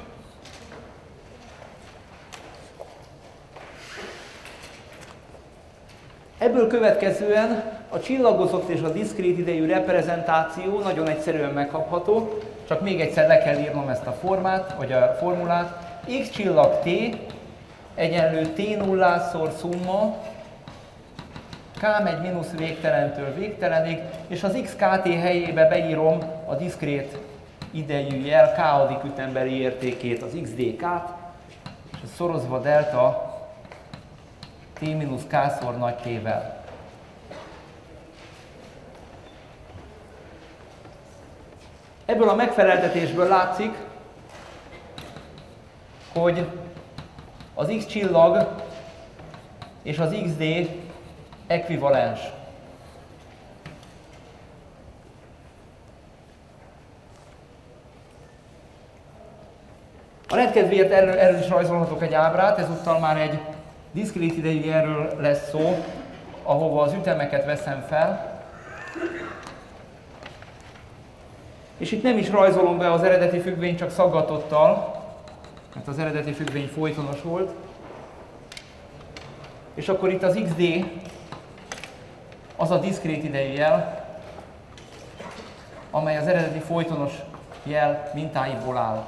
Ebből következően a csillagozott és a diszkrét idejű reprezentáció nagyon egyszerűen megkapható, csak még egyszer le kell írnom ezt a formát, vagy a formulát. X csillag t egyenlő t0-szor szumma, k megy mínusz végtelentől végtelenig, és az xkt helyébe beírom a diszkrét idejű jel k-adik ütembeli értékét, az xdk-t, és ez szorozva delta t mínusz k-szor nagy t-vel. Ebből a megfeleltetésből látszik, hogy az x csillag és az XD ekvivalens. A rendkedvéért erről is rajzolhatok egy ábrát, ezúttal már egy diszkrét idejű jelről lesz szó, ahova az ütemeket veszem fel. És itt nem is rajzolom be az eredeti függvényt, csak szaggatottal, mert az eredeti függvény folytonos volt. És akkor itt az XD az a diszkrét idejű jel, amely az eredeti folytonos jel mintáiból áll.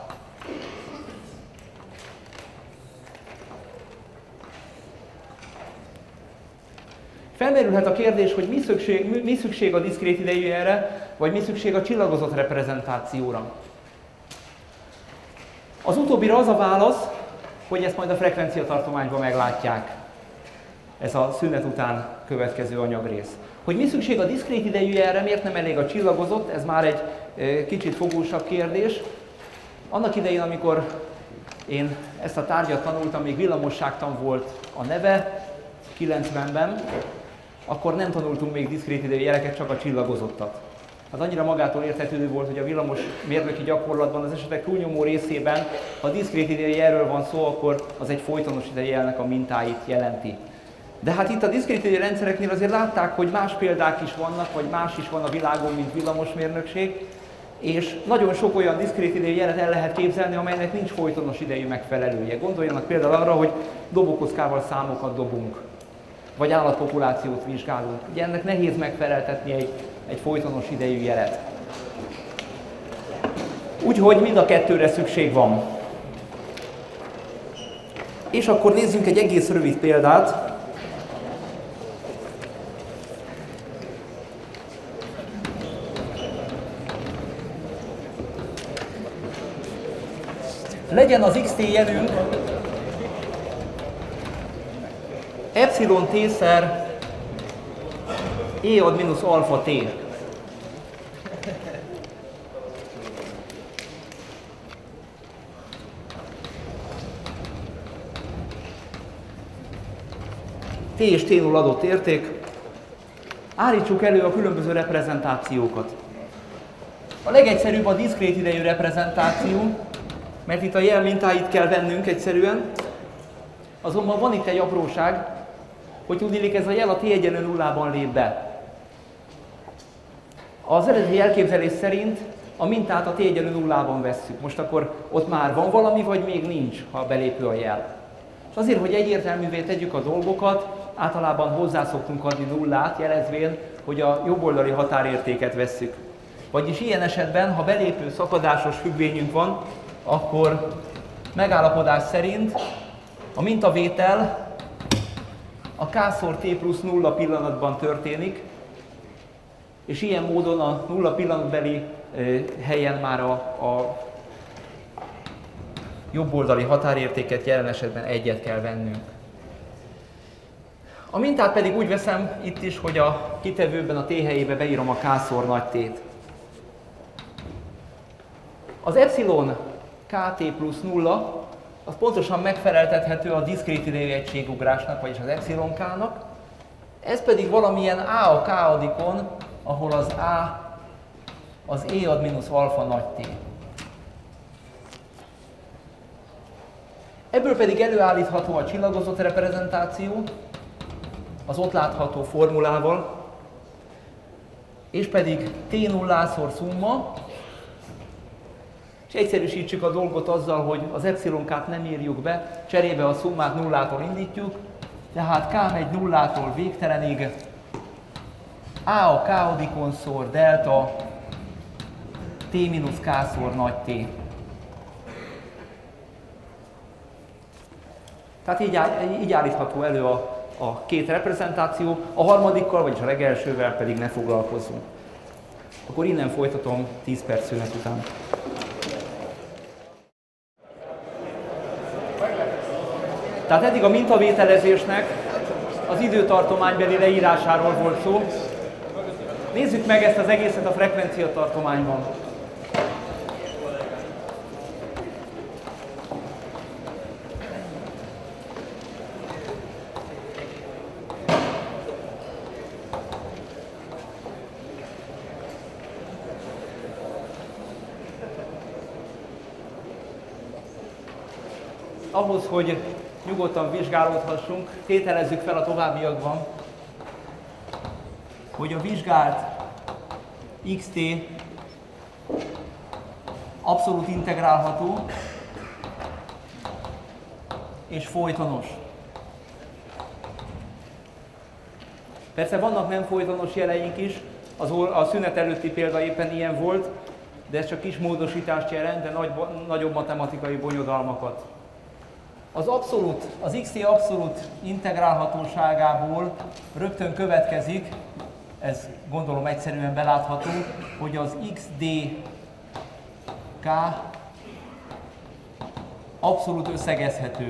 Felmerülhet a kérdés, hogy mi szükség a diszkrét idejű jelre, vagy mi szükség a csillagozott reprezentációra. Az utóbbira az a válasz, hogy ezt majd a frekvenciatartományban meglátják. Ez a szünet után következő anyagrész. Hogy mi szükség a diszkrét idejű jelre, miért nem elég a csillagozott, ez már egy kicsit fogósabb kérdés. Annak idején, amikor én ezt a tárgyat tanultam, még villamosságtan volt a neve, 90-ben, akkor nem tanultunk még diszkrét idejű jeleket, csak a csillagozottat. Az annyira magától érthetődő volt, hogy a villamos mérnöki gyakorlatban az esetek túlnyomó részében, ha diszkrét idejű jelről van szó, akkor az egy folytonos idejű jelnek a mintáit jelenti. De hát itt a diszkrét idejű rendszereknél azért látták, hogy más példák is vannak, vagy más is van a világon, mint villamosmérnökség, és nagyon sok olyan diszkrét idejű jelet el lehet képzelni, amelynek nincs folytonos idejű megfelelője. Gondoljanak például arra, hogy dobókockával számokat dobunk, vagy állatpopulációt vizsgálunk. Ugye ennek nehéz megfeleltetni egy folytonos idejű jelet. Úgyhogy mind a kettőre szükség van. És akkor nézzünk egy egész rövid példát. Legyen az XT jelünk epsilon t-szer e ad mínusz alfa t. T és T0 adott érték. Állítsuk elő a különböző reprezentációkat. A legegyszerűbb a diszkrét idejű reprezentáció, mert itt a jel mintáit kell vennünk egyszerűen. Azonban van itt egy apróság, hogy tudniillik, ez a jel a t egyenlő nullában lép be. Az eredeti elképzelés szerint a mintát a t egyenlő nullában vesszük. Most akkor ott már van valami, vagy még nincs, ha belépő a jel. És azért, hogy egyértelművé tegyük a dolgokat, általában hozzászoktunk adni nullát, jelezvén, hogy a jobboldali határértéket vesszük. Vagyis ilyen esetben, ha belépő szakadásos függvényünk van, akkor megállapodás szerint a mintavétel a k-szor t plusz 0 pillanatban történik, és ilyen módon a 0 pillanatbeli helyen már a jobboldali határértéket jelen esetben egyet kell vennünk. A mintát pedig úgy veszem itt is, hogy a kitevőben a t helyébe beírom a k-szor nagy t-t. Az epsilon kt plusz 0 az pontosan megfeleltethető a diszkrét idejű egységugrásnak, vagyis az epsilon k-nak. Ez pedig valamilyen a a k-adikon, ahol az a az e ad mínusz alfa nagy t. Ebből pedig előállítható a csillagozott reprezentáció, az ott látható formulával, és pedig t0-szor szumma, és egyszerűsítsük a dolgot azzal, hogy az epsilon k-t nem írjuk be, cserébe a szummát nullától indítjuk, tehát k megy nullától végtelenig, a a k-adikon szor delta t mínusz k-szor nagy t. Tehát így állítható elő a két reprezentáció, a harmadikkal, vagyis a legelsővel pedig ne foglalkozzunk. Akkor innen folytatom 10 perc szünet után. Tehát eddig a mintavételezésnek az időtartománybeli leírásáról volt szó. Nézzük meg ezt az egészet a frekvenciatartományban. ahhoz, hogy nyugodtan vizsgálódhassunk, tételezzük fel a továbbiakban, hogy a vizsgált xt abszolút integrálható és folytonos. Persze vannak nem folytonos jeleink is, a szünet előtti példa éppen ilyen volt, de ez csak kis módosítást jelent, de nagyobb matematikai bonyodalmakat. Az xt abszolút integrálhatóságából rögtön következik, ez gondolom egyszerűen belátható, hogy az xdk abszolút összegezhető.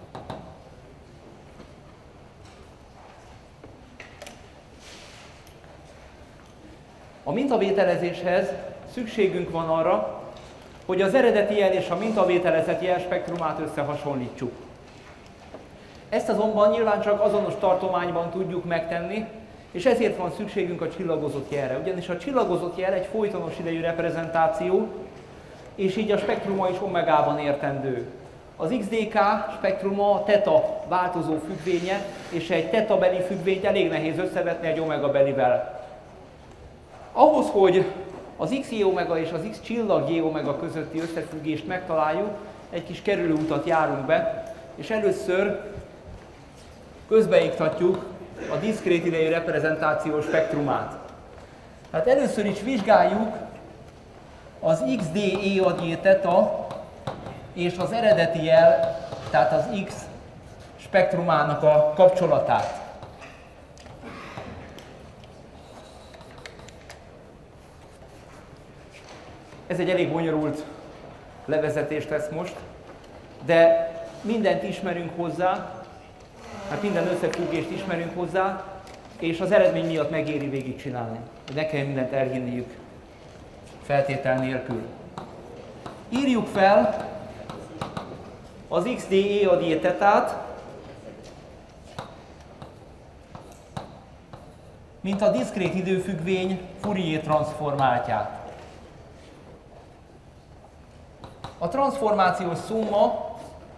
A mintavételezéshez szükségünk van arra, hogy az eredeti jel és a mintavételezett jel spektrumát összehasonlítsuk. Ezt azonban nyilván csak azonos tartományban tudjuk megtenni, és ezért van szükségünk a csillagozott jelre. Ugyanis a csillagozott jel egy folytonos idejű reprezentáció, és így a spektruma is omegában értendő. Az xdk spektruma a theta változó függvénye, és egy theta beli függvényt elég nehéz összevetni egy omega belivel. Ahhoz, hogy az x omega és az x csillag j omega közötti összefüggést megtaláljuk, egy kis kerülőutat járunk be, és először közbeiktatjuk a diszkrét idejű reprezentáció spektrumát. Hát először is vizsgáljuk az xd e ad j theta és az eredeti jel, tehát az x spektrumának a kapcsolatát. Ez egy elég bonyolult levezetés lesz most, de mindent ismerünk hozzá, hát minden összefüggést ismerünk hozzá, és az eredmény miatt megéri végigcsinálni. Ne kell mindent elhinniük feltétel nélkül. Írjuk fel az xd e ad j tetát, mint a diszkrét időfüggvény Fourier transzformáltját. A transzformációs szumma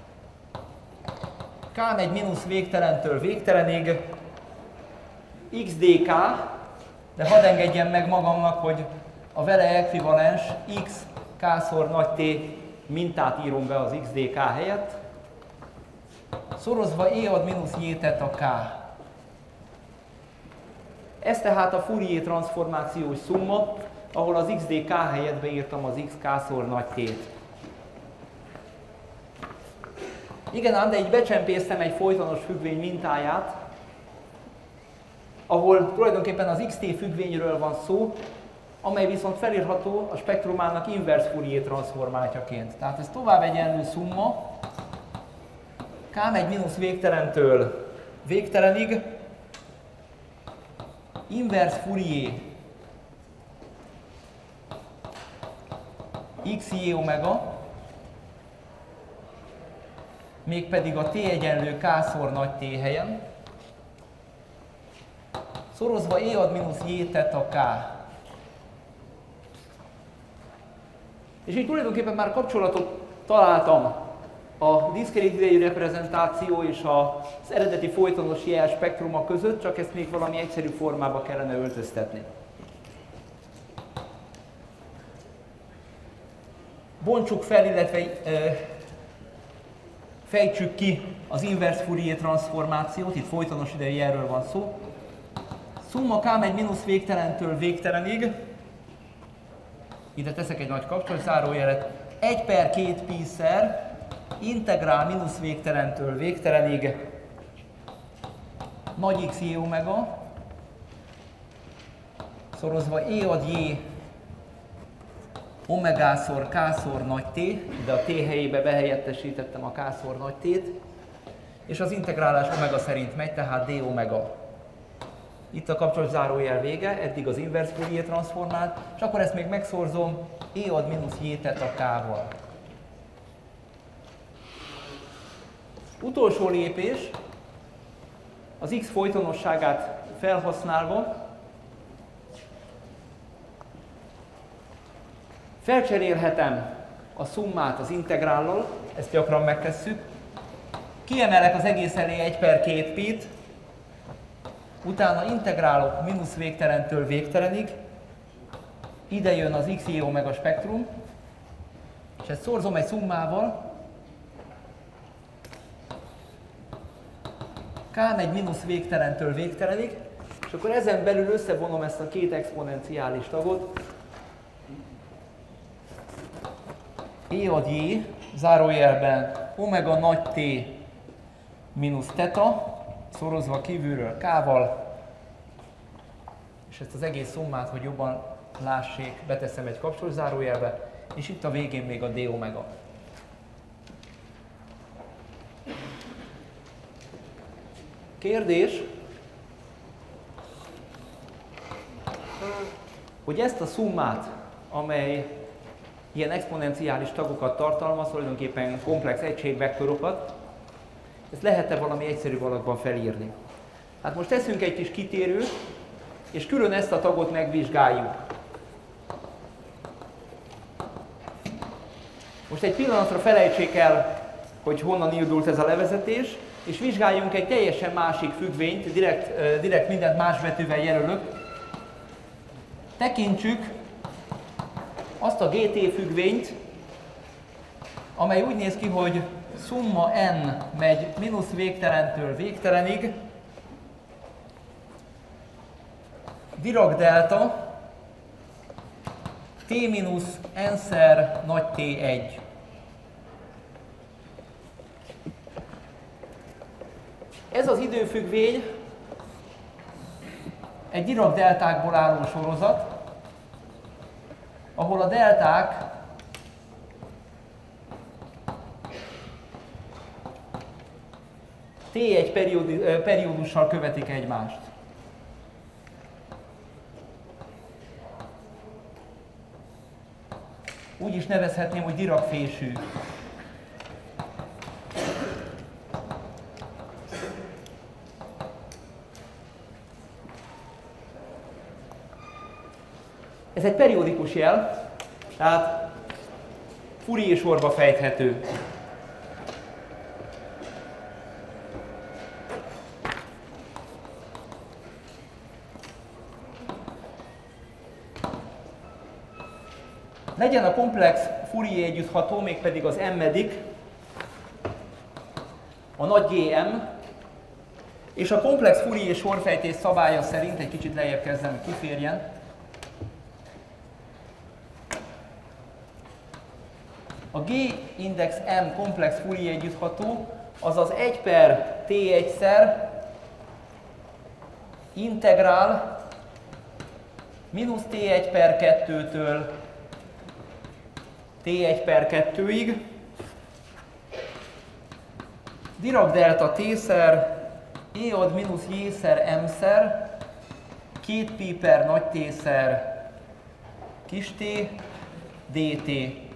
k megy mínusz végtelentől végtelenig xdk, de hadd engedjem meg magamnak, hogy a vele ekvivalens x k-szor nagy T mintát írom be az xdk helyett, szorozva e ad mínusz j theta k. Ez tehát a Fourier transzformációs szumma, ahol az xdk helyett beírtam az x k-szor nagy T-t. Igen ám, de így becsempésztem egy folytonos függvény mintáját, ahol tulajdonképpen az xt függvényről van szó, amely viszont felírható a spektrumának inverse Fourier transzformáltjaként. Tehát ez tovább egyenlő szumma, k megy mínusz végtelentől végtelenig, inverse Fourier xj omega, mégpedig a t egyenlő k-szor nagy T helyen, szorozva e ad mínusz j theta k. És így tulajdonképpen már kapcsolatot találtam a diszkrét idejű reprezentáció és az eredeti folytonos jel spektruma között, csak ezt még valami egyszerű formába kellene öltöztetni. Bontsuk fel, illetve fejtsük ki az inverse Fourier transzformációt, itt folytonos idejű jelről van szó. Szumma k megy mínusz végtelentől végtelenig, ide teszek egy nagy kapcsolatzárójelet, 1/2 pi-szer integrál mínusz végtelentől végtelenig nagy x j omega, szorozva e ad j omega-szor k-szor nagy T, de a T helyébe behelyettesítettem a k-szor nagy T-t, és az integrálás omega szerint megy, tehát d omega. Itt a kapcsolatzárójel vége, eddig az inverse Fourier transzformált, és akkor ezt még megszorzom e ad mínusz j theta k-val. Utolsó lépés, az x folytonosságát felhasználva felcserélhetem a szummát az integrállal, ezt gyakran megtesszük, Kiemelek az egész elé 1/2 pi-t, utána integrálok mínusz végtelentől végtelenig, ide jön az x, y, omega spektrum, és ezt szorzom egy szummával, k megy mínusz végtelentől végtelenig, és akkor ezen belül összevonom ezt a két exponenciális tagot, e ad j, zárójelben omega nagy T mínusz theta, szorozva kívülről k-val, és ezt az egész szummát, hogy jobban lássék, beteszem egy kapcsolós zárójelbe, és itt a végén még a d omega. Kérdés, hogy ezt a szummát, amely ilyen exponenciális tagokat tartalmaz, tulajdonképpen komplex egységvektorokat, ezt lehet-e valami egyszerű alakban felírni? Hát most teszünk egy kis kitérőt, és külön ezt a tagot megvizsgáljuk. Most egy pillanatra felejtsék el, hogy honnan indult ez a levezetés, és vizsgáljunk egy teljesen másik függvényt, direkt mindent más betűvel jelölök. Tekintsük azt a GT függvényt, amely úgy néz ki, hogy szumma n megy mínusz végtelentől végtelenig, Dirac delta t mínusz n-szer nagy T1. Ez az időfüggvény egy Dirac deltákból álló sorozat, ahol a delták T1 periódussal követik egymást. Úgy is nevezhetném, hogy Dirac fésű. Ez egy periódikus jel, tehát Fourier sorba fejthető. Legyen a komplex Fourier együttható, mégpedig az m-edik, a nagy GM, és a komplex Fourier sorfejtés szabálya szerint, egy kicsit lejjebb kezdem, hogy kiférjen, a G index M komplex Fourier együttható, az az 1/T1-szer integrál mínusz T1/2-től T1/2-ig, Dirac delta T-szer, E ad mínusz J-szer M-szer, 2pi per nagy T-szer kis t, dt.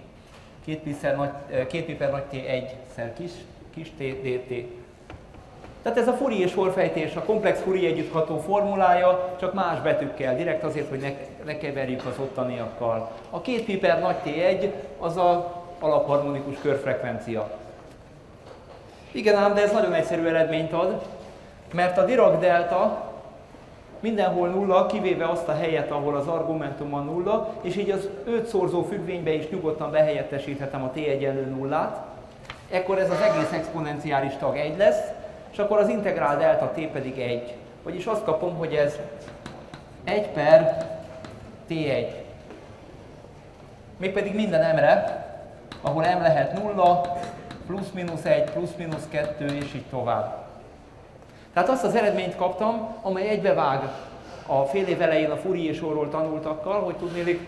2pi per nagy T1-szer kis t, dt. Tehát ez a Fourier sorfejtés, a komplex Fourier együttható formulája, csak más betűkkel, direkt azért, hogy ne keverjük az ottaniakkal. A 2pi per nagy T1 az az alapharmonikus körfrekvencia. Igen ám, de ez nagyon egyszerű eredményt ad, mert a Dirac delta mindenhol nulla, kivéve azt a helyet, ahol az argumentum a nulla, és így az 5 szorzó függvénybe is nyugodtan behelyettesíthetem a T egyenlő nullát, ekkor ez az egész exponenciális tag 1 lesz, és akkor az integrál delta T pedig 1. Vagyis azt kapom, hogy ez 1/T1. Mégpedig minden m-re, ahol m lehet 0, plusz-minusz 1, plusz-minusz 2, és így tovább. Tehát azt az eredményt kaptam, amely egybevág a fél év elején a Fourier sorról tanultakkal, hogy tudnélik,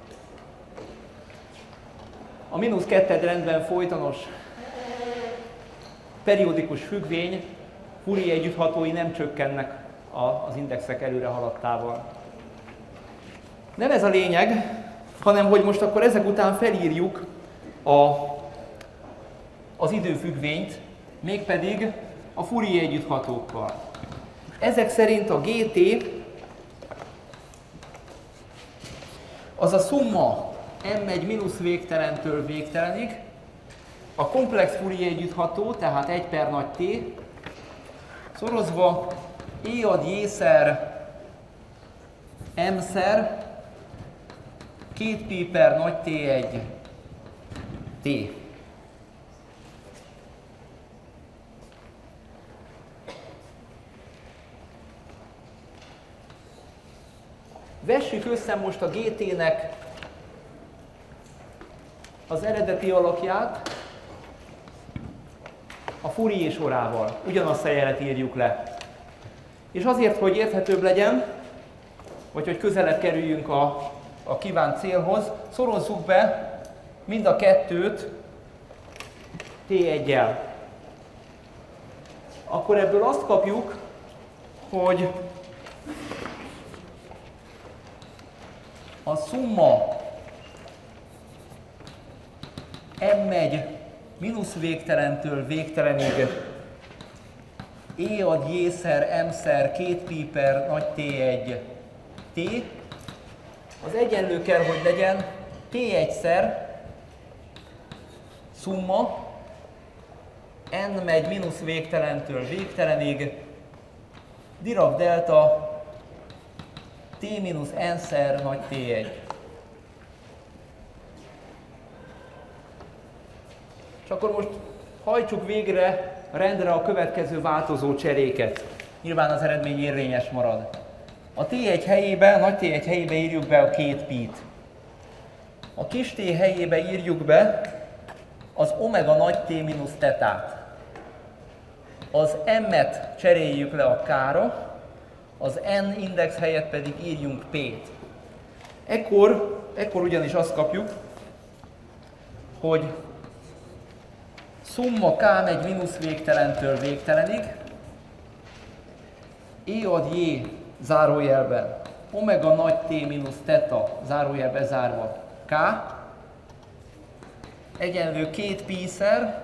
a mínusz 2 rendben folytonos periódikus függvény Fourier együtthatói nem csökkennek az indexek előre haladtával. Nem ez a lényeg, hanem hogy most akkor ezek után felírjuk az időfüggvényt, mégpedig a Fourier együtthatókkal. Ezek szerint a GT az a szumma m egy mínusz végtelentől végtelenig, a komplex Fourier együttható, tehát 1 per nagy T, szorozva E ad J-szer M-szer 2pi per nagy T1 T. Vessük össze most a GT-nek az eredeti alakját a Fourier sorával. Ugyanazt a jelet írjuk le. És azért, hogy érthetőbb legyen, vagy hogy közelebb kerüljünk a kívánt célhoz, szorozzuk be mind a kettőt T1-jel. Akkor ebből azt kapjuk, hogy a szumma M megy mínusz végtelentől végtelenig E ad J-szer M-szer 2pi per nagy T1 T. Az egyenlő kell, hogy legyen T1-szer szumma N megy mínusz végtelentől végtelenig Dirac delta T mínusz N-szer nagy T1. És akkor most hajtsuk végre rendre a következő változó cseréket. Nyilván az eredmény érvényes marad. A T1 helyébe, a nagy T1 helyébe írjuk be a 2pi-t. A kis T helyébe írjuk be az omega nagy T mínusz tetát. Az M-et cseréljük le a K-ra, az N index helyett pedig írjunk P-t. Ekkor ugyanis azt kapjuk, hogy szumma K megy mínusz végtelentől végtelenig, E ad J zárójelben, omega nagy T mínusz teta zárójelbe zárva K, egyenlő 2pi-szer,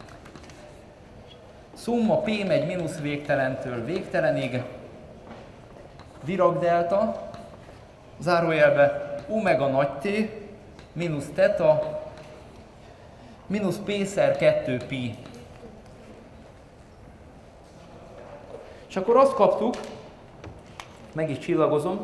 szumma P megy mínusz végtelentől végtelenig, Dirac delta, zárójelbe omega nagy T mínusz teta mínusz P-szer 2pi. És akkor azt kaptuk, meg is csillagozom,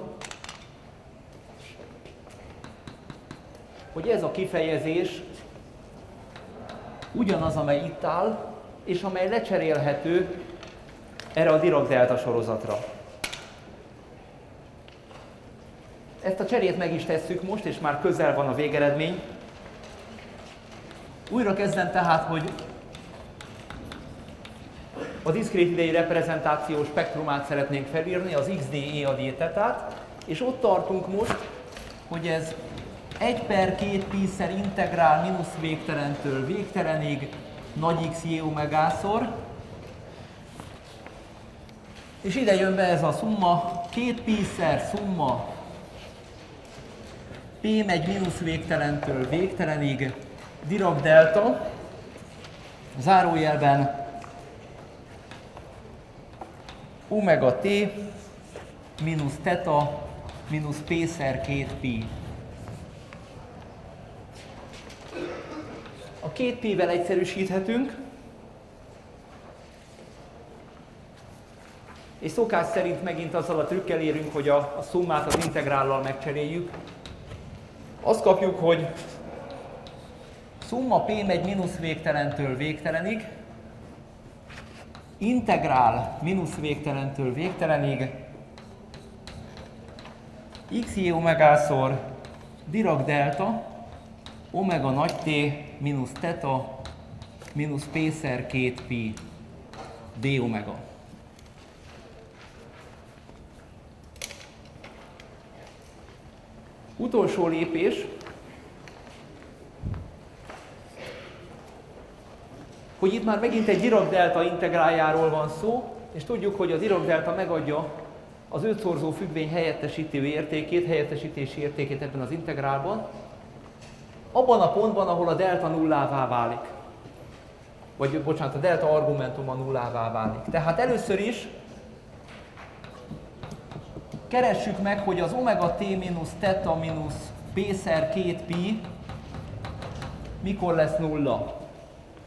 hogy ez a kifejezés ugyanaz, amely itt áll, és amely lecserélhető erre a Dirac delta sorozatra. Ezt a cserét meg is tesszük most, és már közel van a végeredmény. Újra kezdem tehát, hogy a diszkrét idei reprezentáció spektrumát szeretnénk felírni, az XD E ad J tetát, és ott tartunk most, hogy ez 1 per 2pi-szer integrál mínusz végtelentől végtelenig nagy X J omegaszor, és ide jön be ez a szumma, 2pi-szer szumma P megy mínusz végtelentől végtelenig Dirac delta, zárójelben omega T mínusz teta mínusz P-szer 2pi. A 2pi-vel egyszerűsíthetünk, és szokás szerint megint azzal a trükkel érünk, hogy a szummát az integrállal megcseréljük. Azt kapjuk, hogy szumma P megy mínusz végtelentől végtelenig, integrál mínusz végtelentől végtelenig, XJ omegaszor Dirac delta, omega nagy T mínusz teta mínusz P-szer 2pi d omega. Utolsó lépés, hogy itt már megint egy Dirac delta integráljáról van szó, és tudjuk, hogy a Dirac delta megadja az ötszorzó függvény helyettesítő értékét, helyettesítési értékét ebben az integrálban, abban a pontban, ahol a delta nullává válik. Vagy bocsánat, a delta argumentuma nullává válik. Tehát először is keressük meg, hogy az omega t mínusz teta mínusz p-szer 2pi mikor lesz nulla.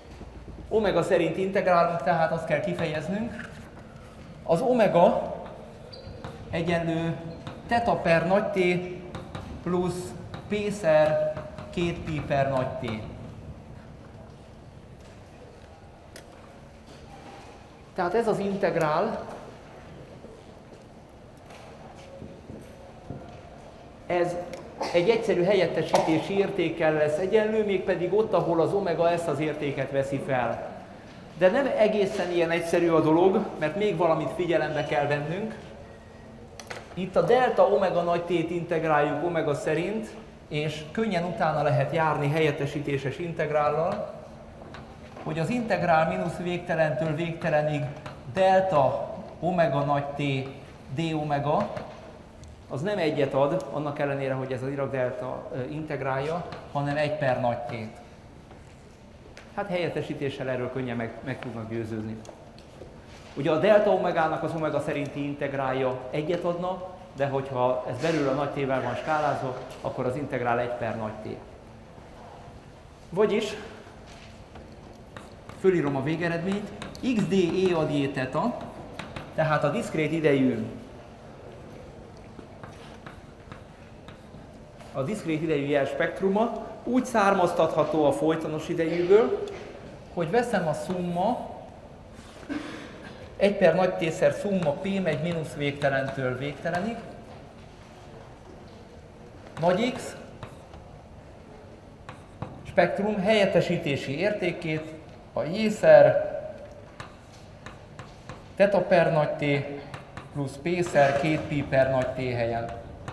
Omega szerint integrálunk, tehát azt kell kifejeznünk. Az omega egyenlő theta per nagy T plusz p-szer 2pi per nagy T. Tehát ez az integrál, ez egy egyszerű helyettesítési értékkel lesz egyenlő, mégpedig ott, ahol az omega ezt az értéket veszi fel. De nem egészen ilyen egyszerű a dolog, mert még valamit figyelembe kell vennünk. Itt a delta omega nagy T-t integráljuk omega szerint, és könnyen utána lehet járni helyettesítéses integrállal, hogy az integrál mínusz végtelentől végtelenig delta omega nagy T d omega, az nem egyet ad, annak ellenére, hogy ez az Dirac-delta integrálja, hanem 1 per nagy T-t. Hát helyettesítéssel erről könnyen meg tudnak győződni. Ugye a delta omegának az omega szerinti integrálja egyet adna, de hogyha ez belül a nagy T-vel van skálázva, akkor az integrál 1 per nagy T. Vagyis, fölírom a végeredményt, xd e ad j theta, tehát a diszkrét idejű jelspektruma úgy származtatható a folytonos idejűből, hogy veszem a szumma, 1 per nagy T-szer szumma P megy mínusz végtelentől végtelenig, nagy X spektrum helyettesítési értékét a J-szer theta per nagy T plusz P-szer 2pi per nagy T helyen.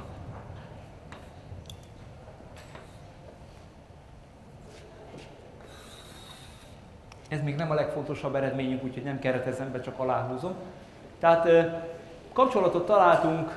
Ez még nem a legfontosabb eredményünk, úgyhogy nem keretezem be, csak aláhúzom. Tehát kapcsolatot találtunk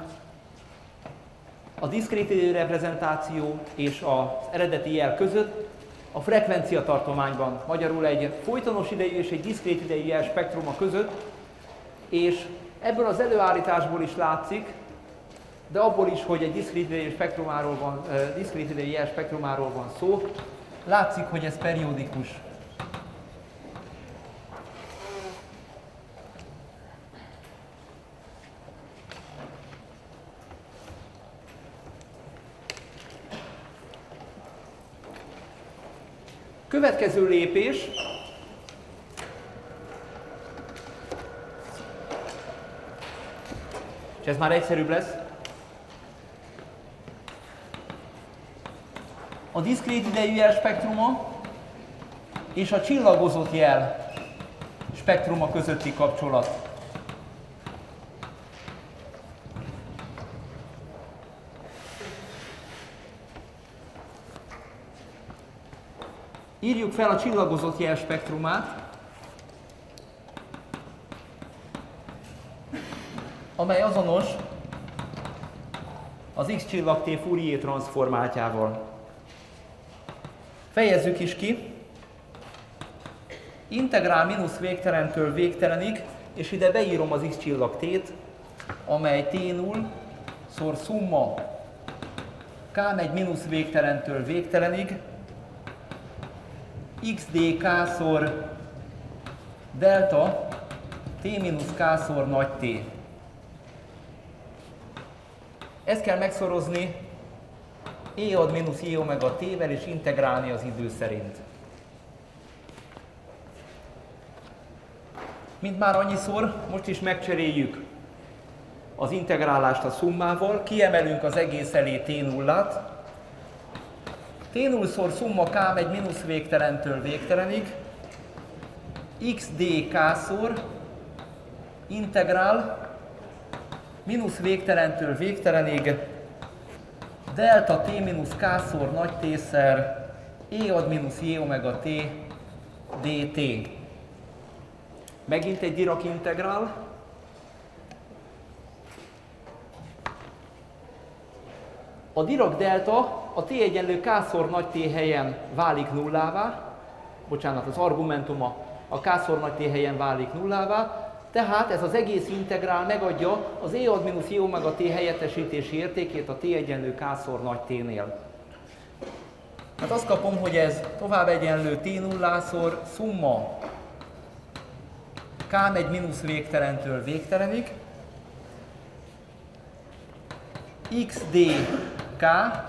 a diszkrét idejű reprezentáció és az eredeti jel között a frekvenciatartományban, magyarul egy folytonos idejű és egy diszkrét idejű jel spektruma között, és ebből az előállításból is látszik, de abból is, hogy egy diszkrét idejű jel spektrumáról van szó, látszik, hogy ez periódikus. Következő lépés, és ez már egyszerűbb lesz, a diszkrét idejű jel spektruma és a csillagozott jel spektruma közötti kapcsolat. Írjuk fel a csillagozott jel spektrumát, amely azonos az X csillag T Fourier transzformátjával. Fejezzük is ki. Integrál mínusz végtelentől végtelenig, és ide beírom az X csillag T-t, amely T0 szor szumma K megy mínusz végtelentől végtelenig, xdk szor delta t mínusz k szor nagy T. Ezt kell megszorozni e ad mínusz j omega t-vel és integrálni az idő szerint. Mint már annyiszor, most is megcseréljük az integrálást a szummával, kiemelünk az egész elé t0-át, T0-szor szumma K megy mínusz végtelentől végtelenig, xdk-szor integrál mínusz végtelentől végtelenig delta t mínusz k-szor nagy T-szer e ad mínusz j omega t dt. Megint egy Dirac integrál. A Dirac delta a t egyenlő k-szor nagy T helyen válik nullává, bocsánat, az argumentuma a k-szor nagy T helyen válik nullává, tehát ez az egész integrál megadja az e ad mínusz j omega t helyettesítési értékét a t egyenlő k-szor nagy T-nél. Hát azt kapom, hogy ez tovább egyenlő T0-szor szumma K megy mínusz végtelentől végtelenig, XDK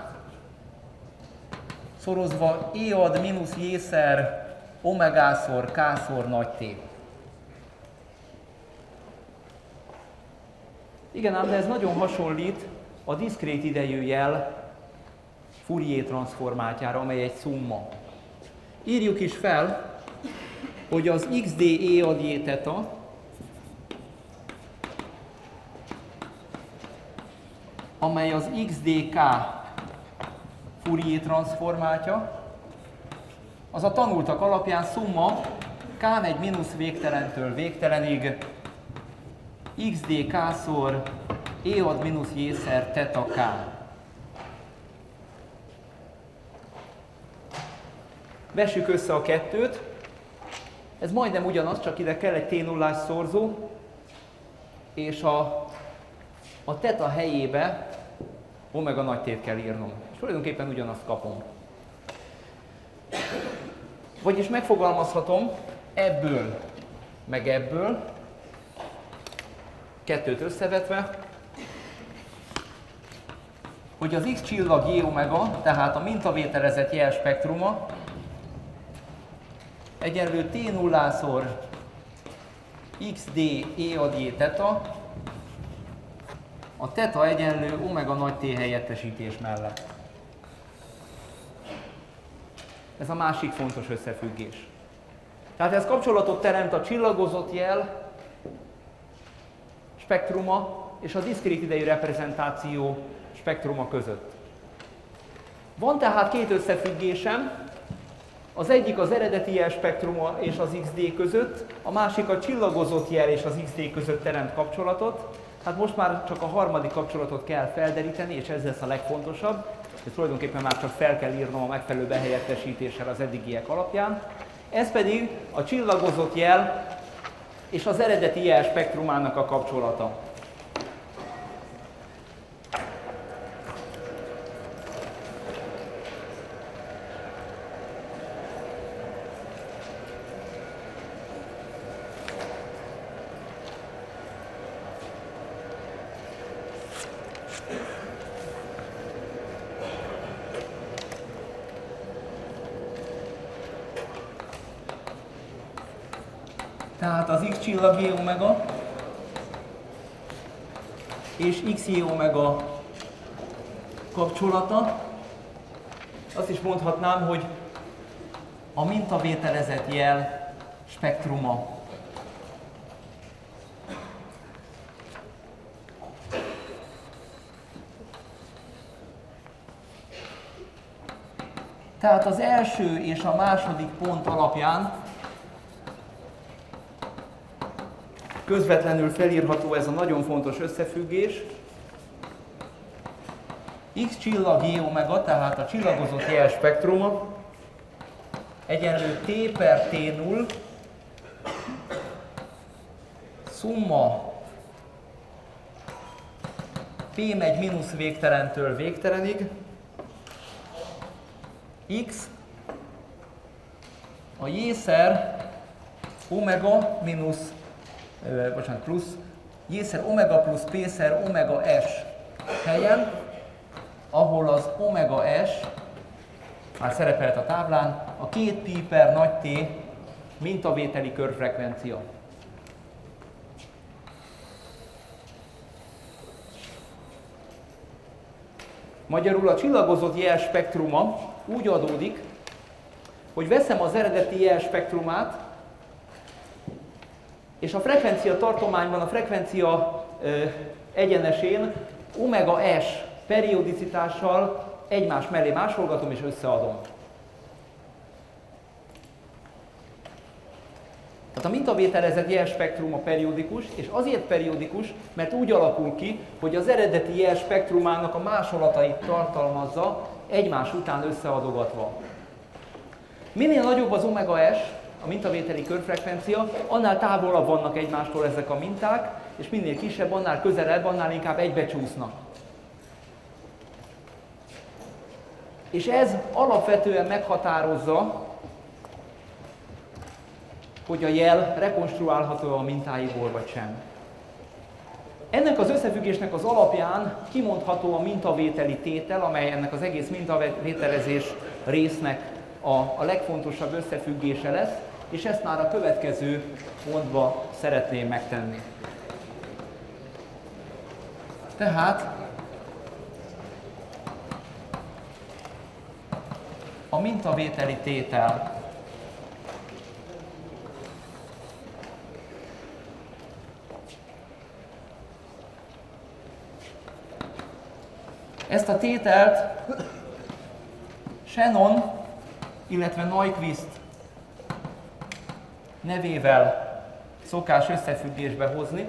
szorozva E ad mínusz J-szer omegásor K-szor nagy T. Igen ám, de ez nagyon hasonlít a diszkrét idejű jel Fourier transzformációjára, amely egy szumma. Írjuk is fel, hogy az XD E ad J theta amely az XDK Fourier transzformációja, az a tanultak alapján szumma K megy mínusz végtelentől végtelenig XDK-szor E ad mínusz J-szer theta K. Vessük össze a kettőt. Ez majdnem ugyanaz, csak ide kell egy T0-ás szorzó, és a theta helyébe omega nagy T-t kell írnom. És tulajdonképpen ugyanazt kapom. Vagyis megfogalmazhatom ebből, meg ebből, kettőt összevetve, hogy az X csillag J omega, tehát a mintavételezett jel spektruma, egyenlő T0-szor XD E ad J theta, a theta egyenlő omega nagy T helyettesítés mellett. Ez a másik fontos összefüggés. Tehát ez kapcsolatot teremt a csillagozott jel spektruma és a diszkrét idejű reprezentáció spektruma között. Van tehát két összefüggésem, az egyik az eredeti jel spektruma és az XD között, a másik a csillagozott jel és az XD között teremt kapcsolatot. Hát most már csak a harmadik kapcsolatot kell felderíteni, és ez lesz a legfontosabb, de tulajdonképpen már csak fel kell írnom a megfelelő behelyettesítéssel az eddigiek alapján. Ez pedig a csillagozott jel és az eredeti jel spektrumának a kapcsolata. Tehát az X csillag J omega és XJ omega kapcsolata, azt is mondhatnám, hogy a mintavételezett jel spektruma. Tehát az első és a második pont alapján közvetlenül felírható ez a nagyon fontos összefüggés. X csillag J omega, tehát a csillagozott jel spektruma egyenlő T per T0 szumma P megy mínusz végtelentől végtelenig X a J-szer omega mínusz plusz J-szer omega plusz P-szer omega S helyen, ahol az omega S már szerepelt a táblán, a 2 pi per nagy T mintavételi körfrekvencia. Magyarul a csillagozott jel spektruma úgy adódik, hogy veszem az eredeti jel spektrumát, és a frekvencia tartományban, a frekvencia egyenesén omega S periodicitással egymás mellé másolgatom és összeadom. Tehát a mintavételezett jel spektruma periódikus, és azért periódikus, mert úgy alakul ki, hogy az eredeti jel spektrumának a másolatait tartalmazza egymás után összeadogatva. Minél nagyobb az omega S, a mintavételi körfrekvencia, annál távolabb vannak egymástól ezek a minták, és minél kisebb, annál közelebb, annál inkább egybecsúsznak. És ez alapvetően meghatározza hogy a jel rekonstruálható a mintáiból vagy sem. Ennek az összefüggésnek az alapján kimondható a mintavételi tétel, amely ennek az egész mintavételezés résznek a legfontosabb összefüggése lesz, és ezt már a következő pontban szeretném megtenni. Tehát a mintavételi tétel. Ezt a tételt Shannon, illetve Nyquist nevével szokás összefüggésbe hozni.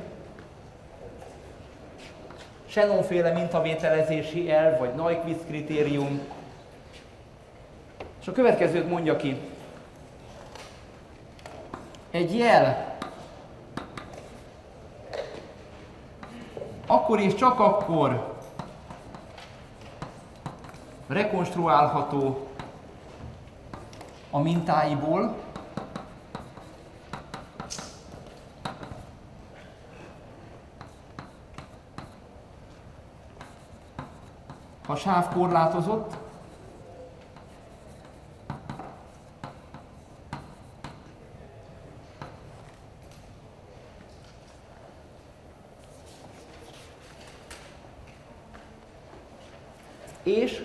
Shannon-féle mintavételezési elv, vagy Nyquist kritérium. És a következőt mondja ki. Egy jel akkor és csak akkor rekonstruálható a mintáiból, ha sáv korlátozott, és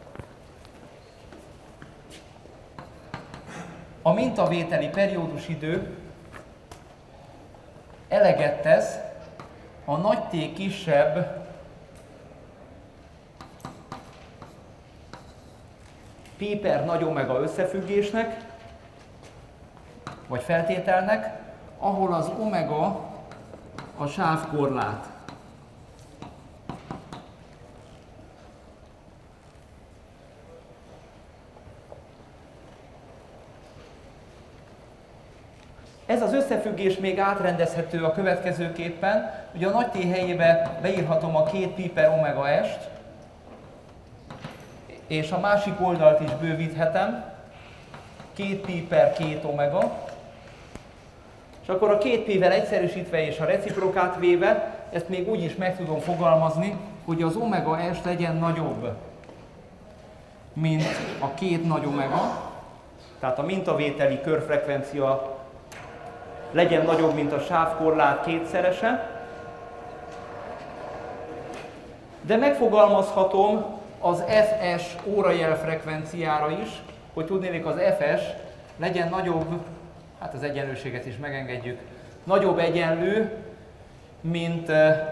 a mintavételi periódusidő eleget tesz a nagy T kisebb pi per nagy omega összefüggésnek, vagy feltételnek, ahol az omega a sávkorlát. Ez az összefüggés még átrendezhető a következőképpen, hogy a nagy T helyébe beírhatom a 2 pi per omega s-t, és a másik oldalt is bővíthetem, 2 pi per 2 omega, és akkor a 2 pi-vel egyszerűsítve és a reciprokát véve, ezt még úgy is meg tudom fogalmazni, hogy az omega s legyen nagyobb, mint a 2 nagy omega, tehát a mintavételi körfrekvencia legyen nagyobb, mint a sávkorlát kétszerese, de megfogalmazhatom az Fs órajel frekvenciára is, hogy tudnélik az Fs legyen nagyobb, hát az egyenlőséget is megengedjük, nagyobb egyenlő, mint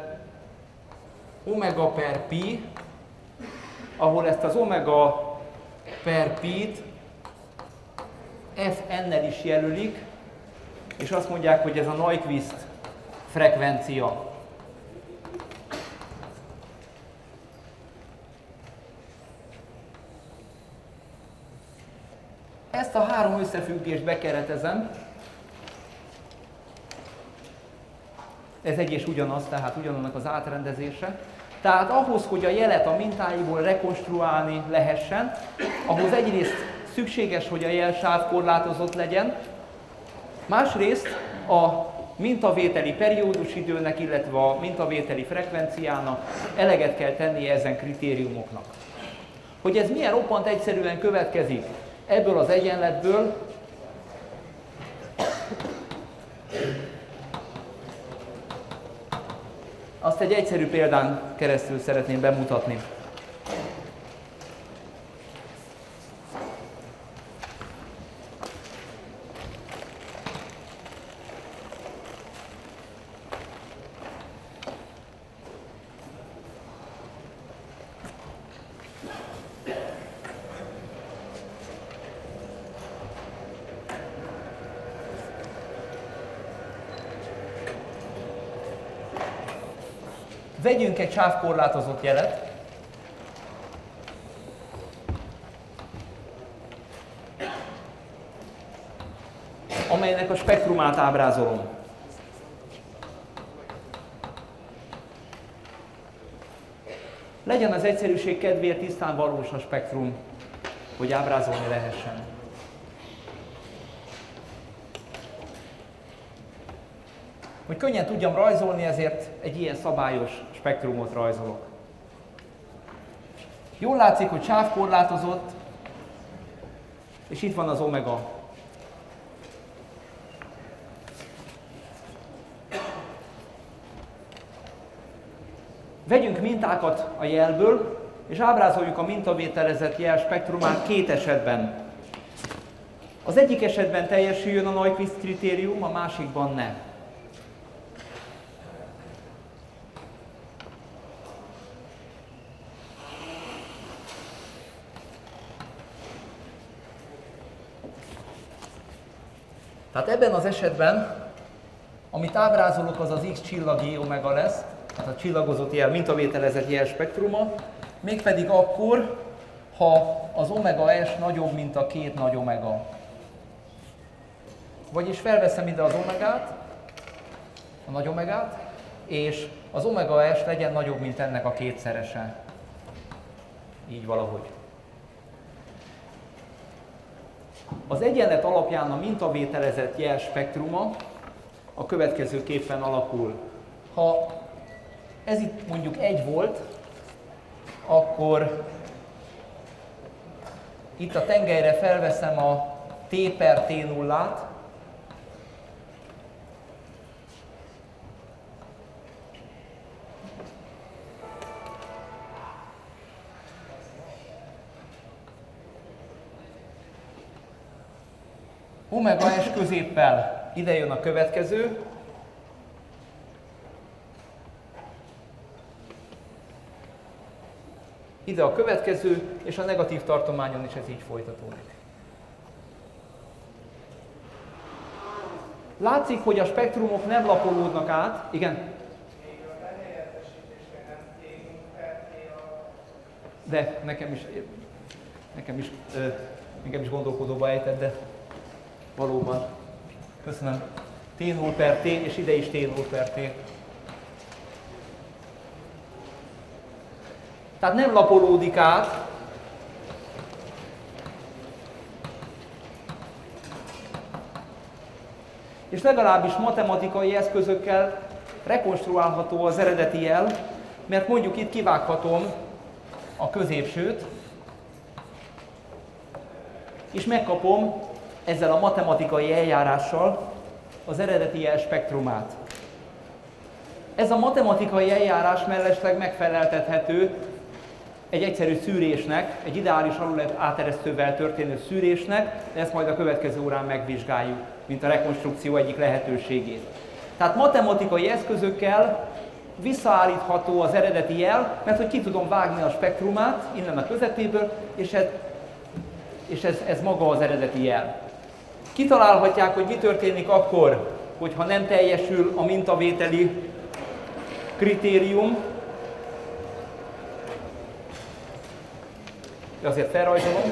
omega per pi, ahol ezt az omega per pi-t Fn-nel is jelölik, és azt mondják, hogy ez a Nyquist frekvencia. Ezt a három összefüggést bekeretezem. Ez egy és ugyanaz, tehát ugyanannak az átrendezése. Tehát ahhoz, hogy a jelet a mintáiból rekonstruálni lehessen, ahhoz egyrészt szükséges, hogy a jel sávkorlátozott legyen, másrészt a mintavételi periódusidőnek, illetve a mintavételi frekvenciának eleget kell tennie ezen kritériumoknak. Hogy ez milyen roppant egyszerűen következik ebből az egyenletből, azt egy egyszerű példán keresztül szeretném bemutatni. Vegyünk egy sávkorlátozott jelet, amelynek a spektrumát ábrázolom. Legyen az egyszerűség kedvéért tisztán valós a spektrum, hogy ábrázolni lehessen. Hogy könnyen tudjam rajzolni, ezért egy ilyen szabályos spektrumot rajzolok. Jól látszik, hogy sávkorlátozott, és itt van az omega. Vegyünk mintákat a jelből, és ábrázoljuk a mintavételezett jel spektrumát két esetben. Az egyik esetben teljesüljön a Nyquist kritérium, a másikban ne. Tehát ebben az esetben, amit ábrázolok, az az X csillagi omega lesz, tehát a csillagozott jel, mintavételezett jel spektruma, mégpedig akkor, ha az omega S nagyobb, mint a két nagy omega. Vagyis felveszem ide az omegát, a nagy omegát, és az omega S legyen nagyobb, mint ennek a kétszerese. Így valahogy. Az egyenlet alapján a mintavételezett jel spektruma a következőképpen alakul. Ha ez itt mondjuk 1 volt, akkor itt a tengelyre felveszem a T per T0-át, omega S középpel ide jön a következő, ide a következő, és a negatív tartományon is ez így folytatódik. Látszik, hogy a spektrumok nem lapolódnak át. Igen? De nekem is gondolkodóba ejtett, de valóban. Köszönöm. T0 per T, és ide is T0 per T. Tehát nem lapolódik át. És legalábbis matematikai eszközökkel rekonstruálható az eredeti jel, mert mondjuk itt kivághatom a középsőt, és megkapom ezzel a matematikai eljárással az eredeti jel spektrumát. Ez a matematikai eljárás mellesleg megfeleltethető egy egyszerű szűrésnek, egy ideális aluláteresztővel történő szűrésnek, de ezt majd a következő órán megvizsgáljuk, mint a rekonstrukció egyik lehetőségét. Tehát matematikai eszközökkel visszaállítható az eredeti jel, mert hogy ki tudom vágni a spektrumát innen a közepéből, és ez maga az eredeti jel. Kitalálhatják, hogy mi történik akkor, hogyha nem teljesül a mintavételi kritérium. De azért felrajzolom.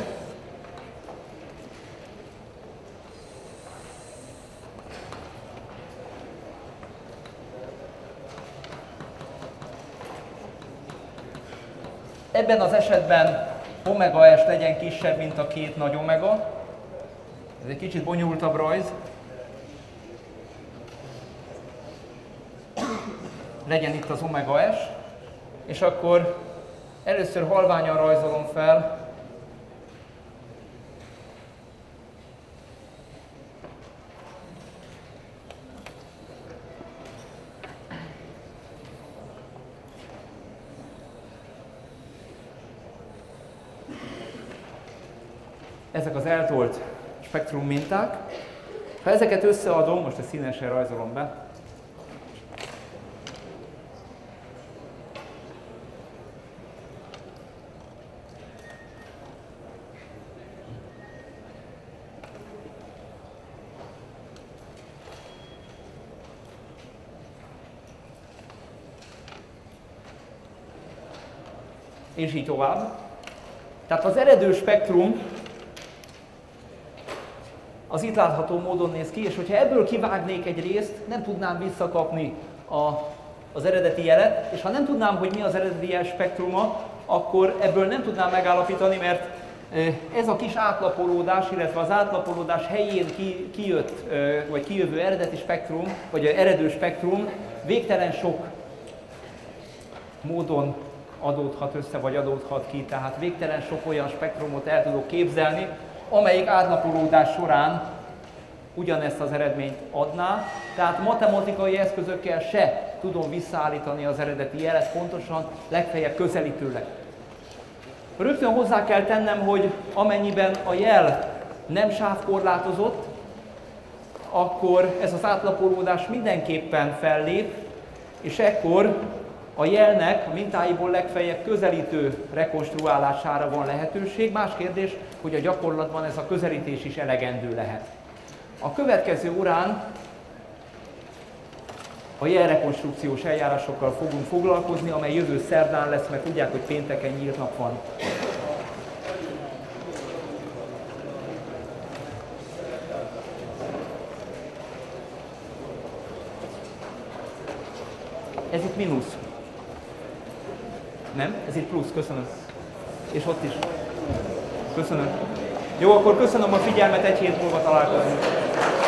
Ebben az esetben omega S legyen kisebb, mint a két nagy omega. Ez egy kicsit bonyolultabb rajz. Legyen itt az omega S, és akkor először halványan rajzolom fel ezek az eltolt spektrum minták. Ha ezeket összeadom, most ezt színesen rajzolom be, és így tovább. Tehát az eredő spektrum az itt látható módon néz ki, és hogyha ebből kivágnék egy részt, nem tudnám visszakapni az eredeti jelet, és ha nem tudnám, hogy mi az eredeti jel spektruma, akkor ebből nem tudnám megállapítani, mert Ez a kis átlapolódás, illetve az átlapolódás helyén kijött, vagy kijövő eredeti spektrum, vagy eredő spektrum végtelen sok módon adódhat össze, vagy adódhat ki, tehát végtelen sok olyan spektrumot el tudok képzelni, amelyik átlapolódás során ugyanezt az eredményt adná, tehát matematikai eszközökkel se tudom visszaállítani az eredeti jelet pontosan, legfeljebb közelítőleg. Rögtön hozzá kell tennem, hogy amennyiben a jel nem sávkorlátozott, akkor ez az átlapolódás mindenképpen fellép, és ekkor a jelnek a mintáiból legfeljebb közelítő rekonstruálására van lehetőség. Más kérdés, hogy a gyakorlatban ez a közelítés is elegendő lehet. A következő órán a jelrekonstrukciós eljárásokkal fogunk foglalkozni, amely jövő szerdán lesz, mert tudják, hogy pénteken nyílt nap van. Ez itt mínusz. Nem? Ez itt plusz, köszönöm. És ott is. Köszönöm. Jó, akkor köszönöm a figyelmet, egy hét múlva találkozunk.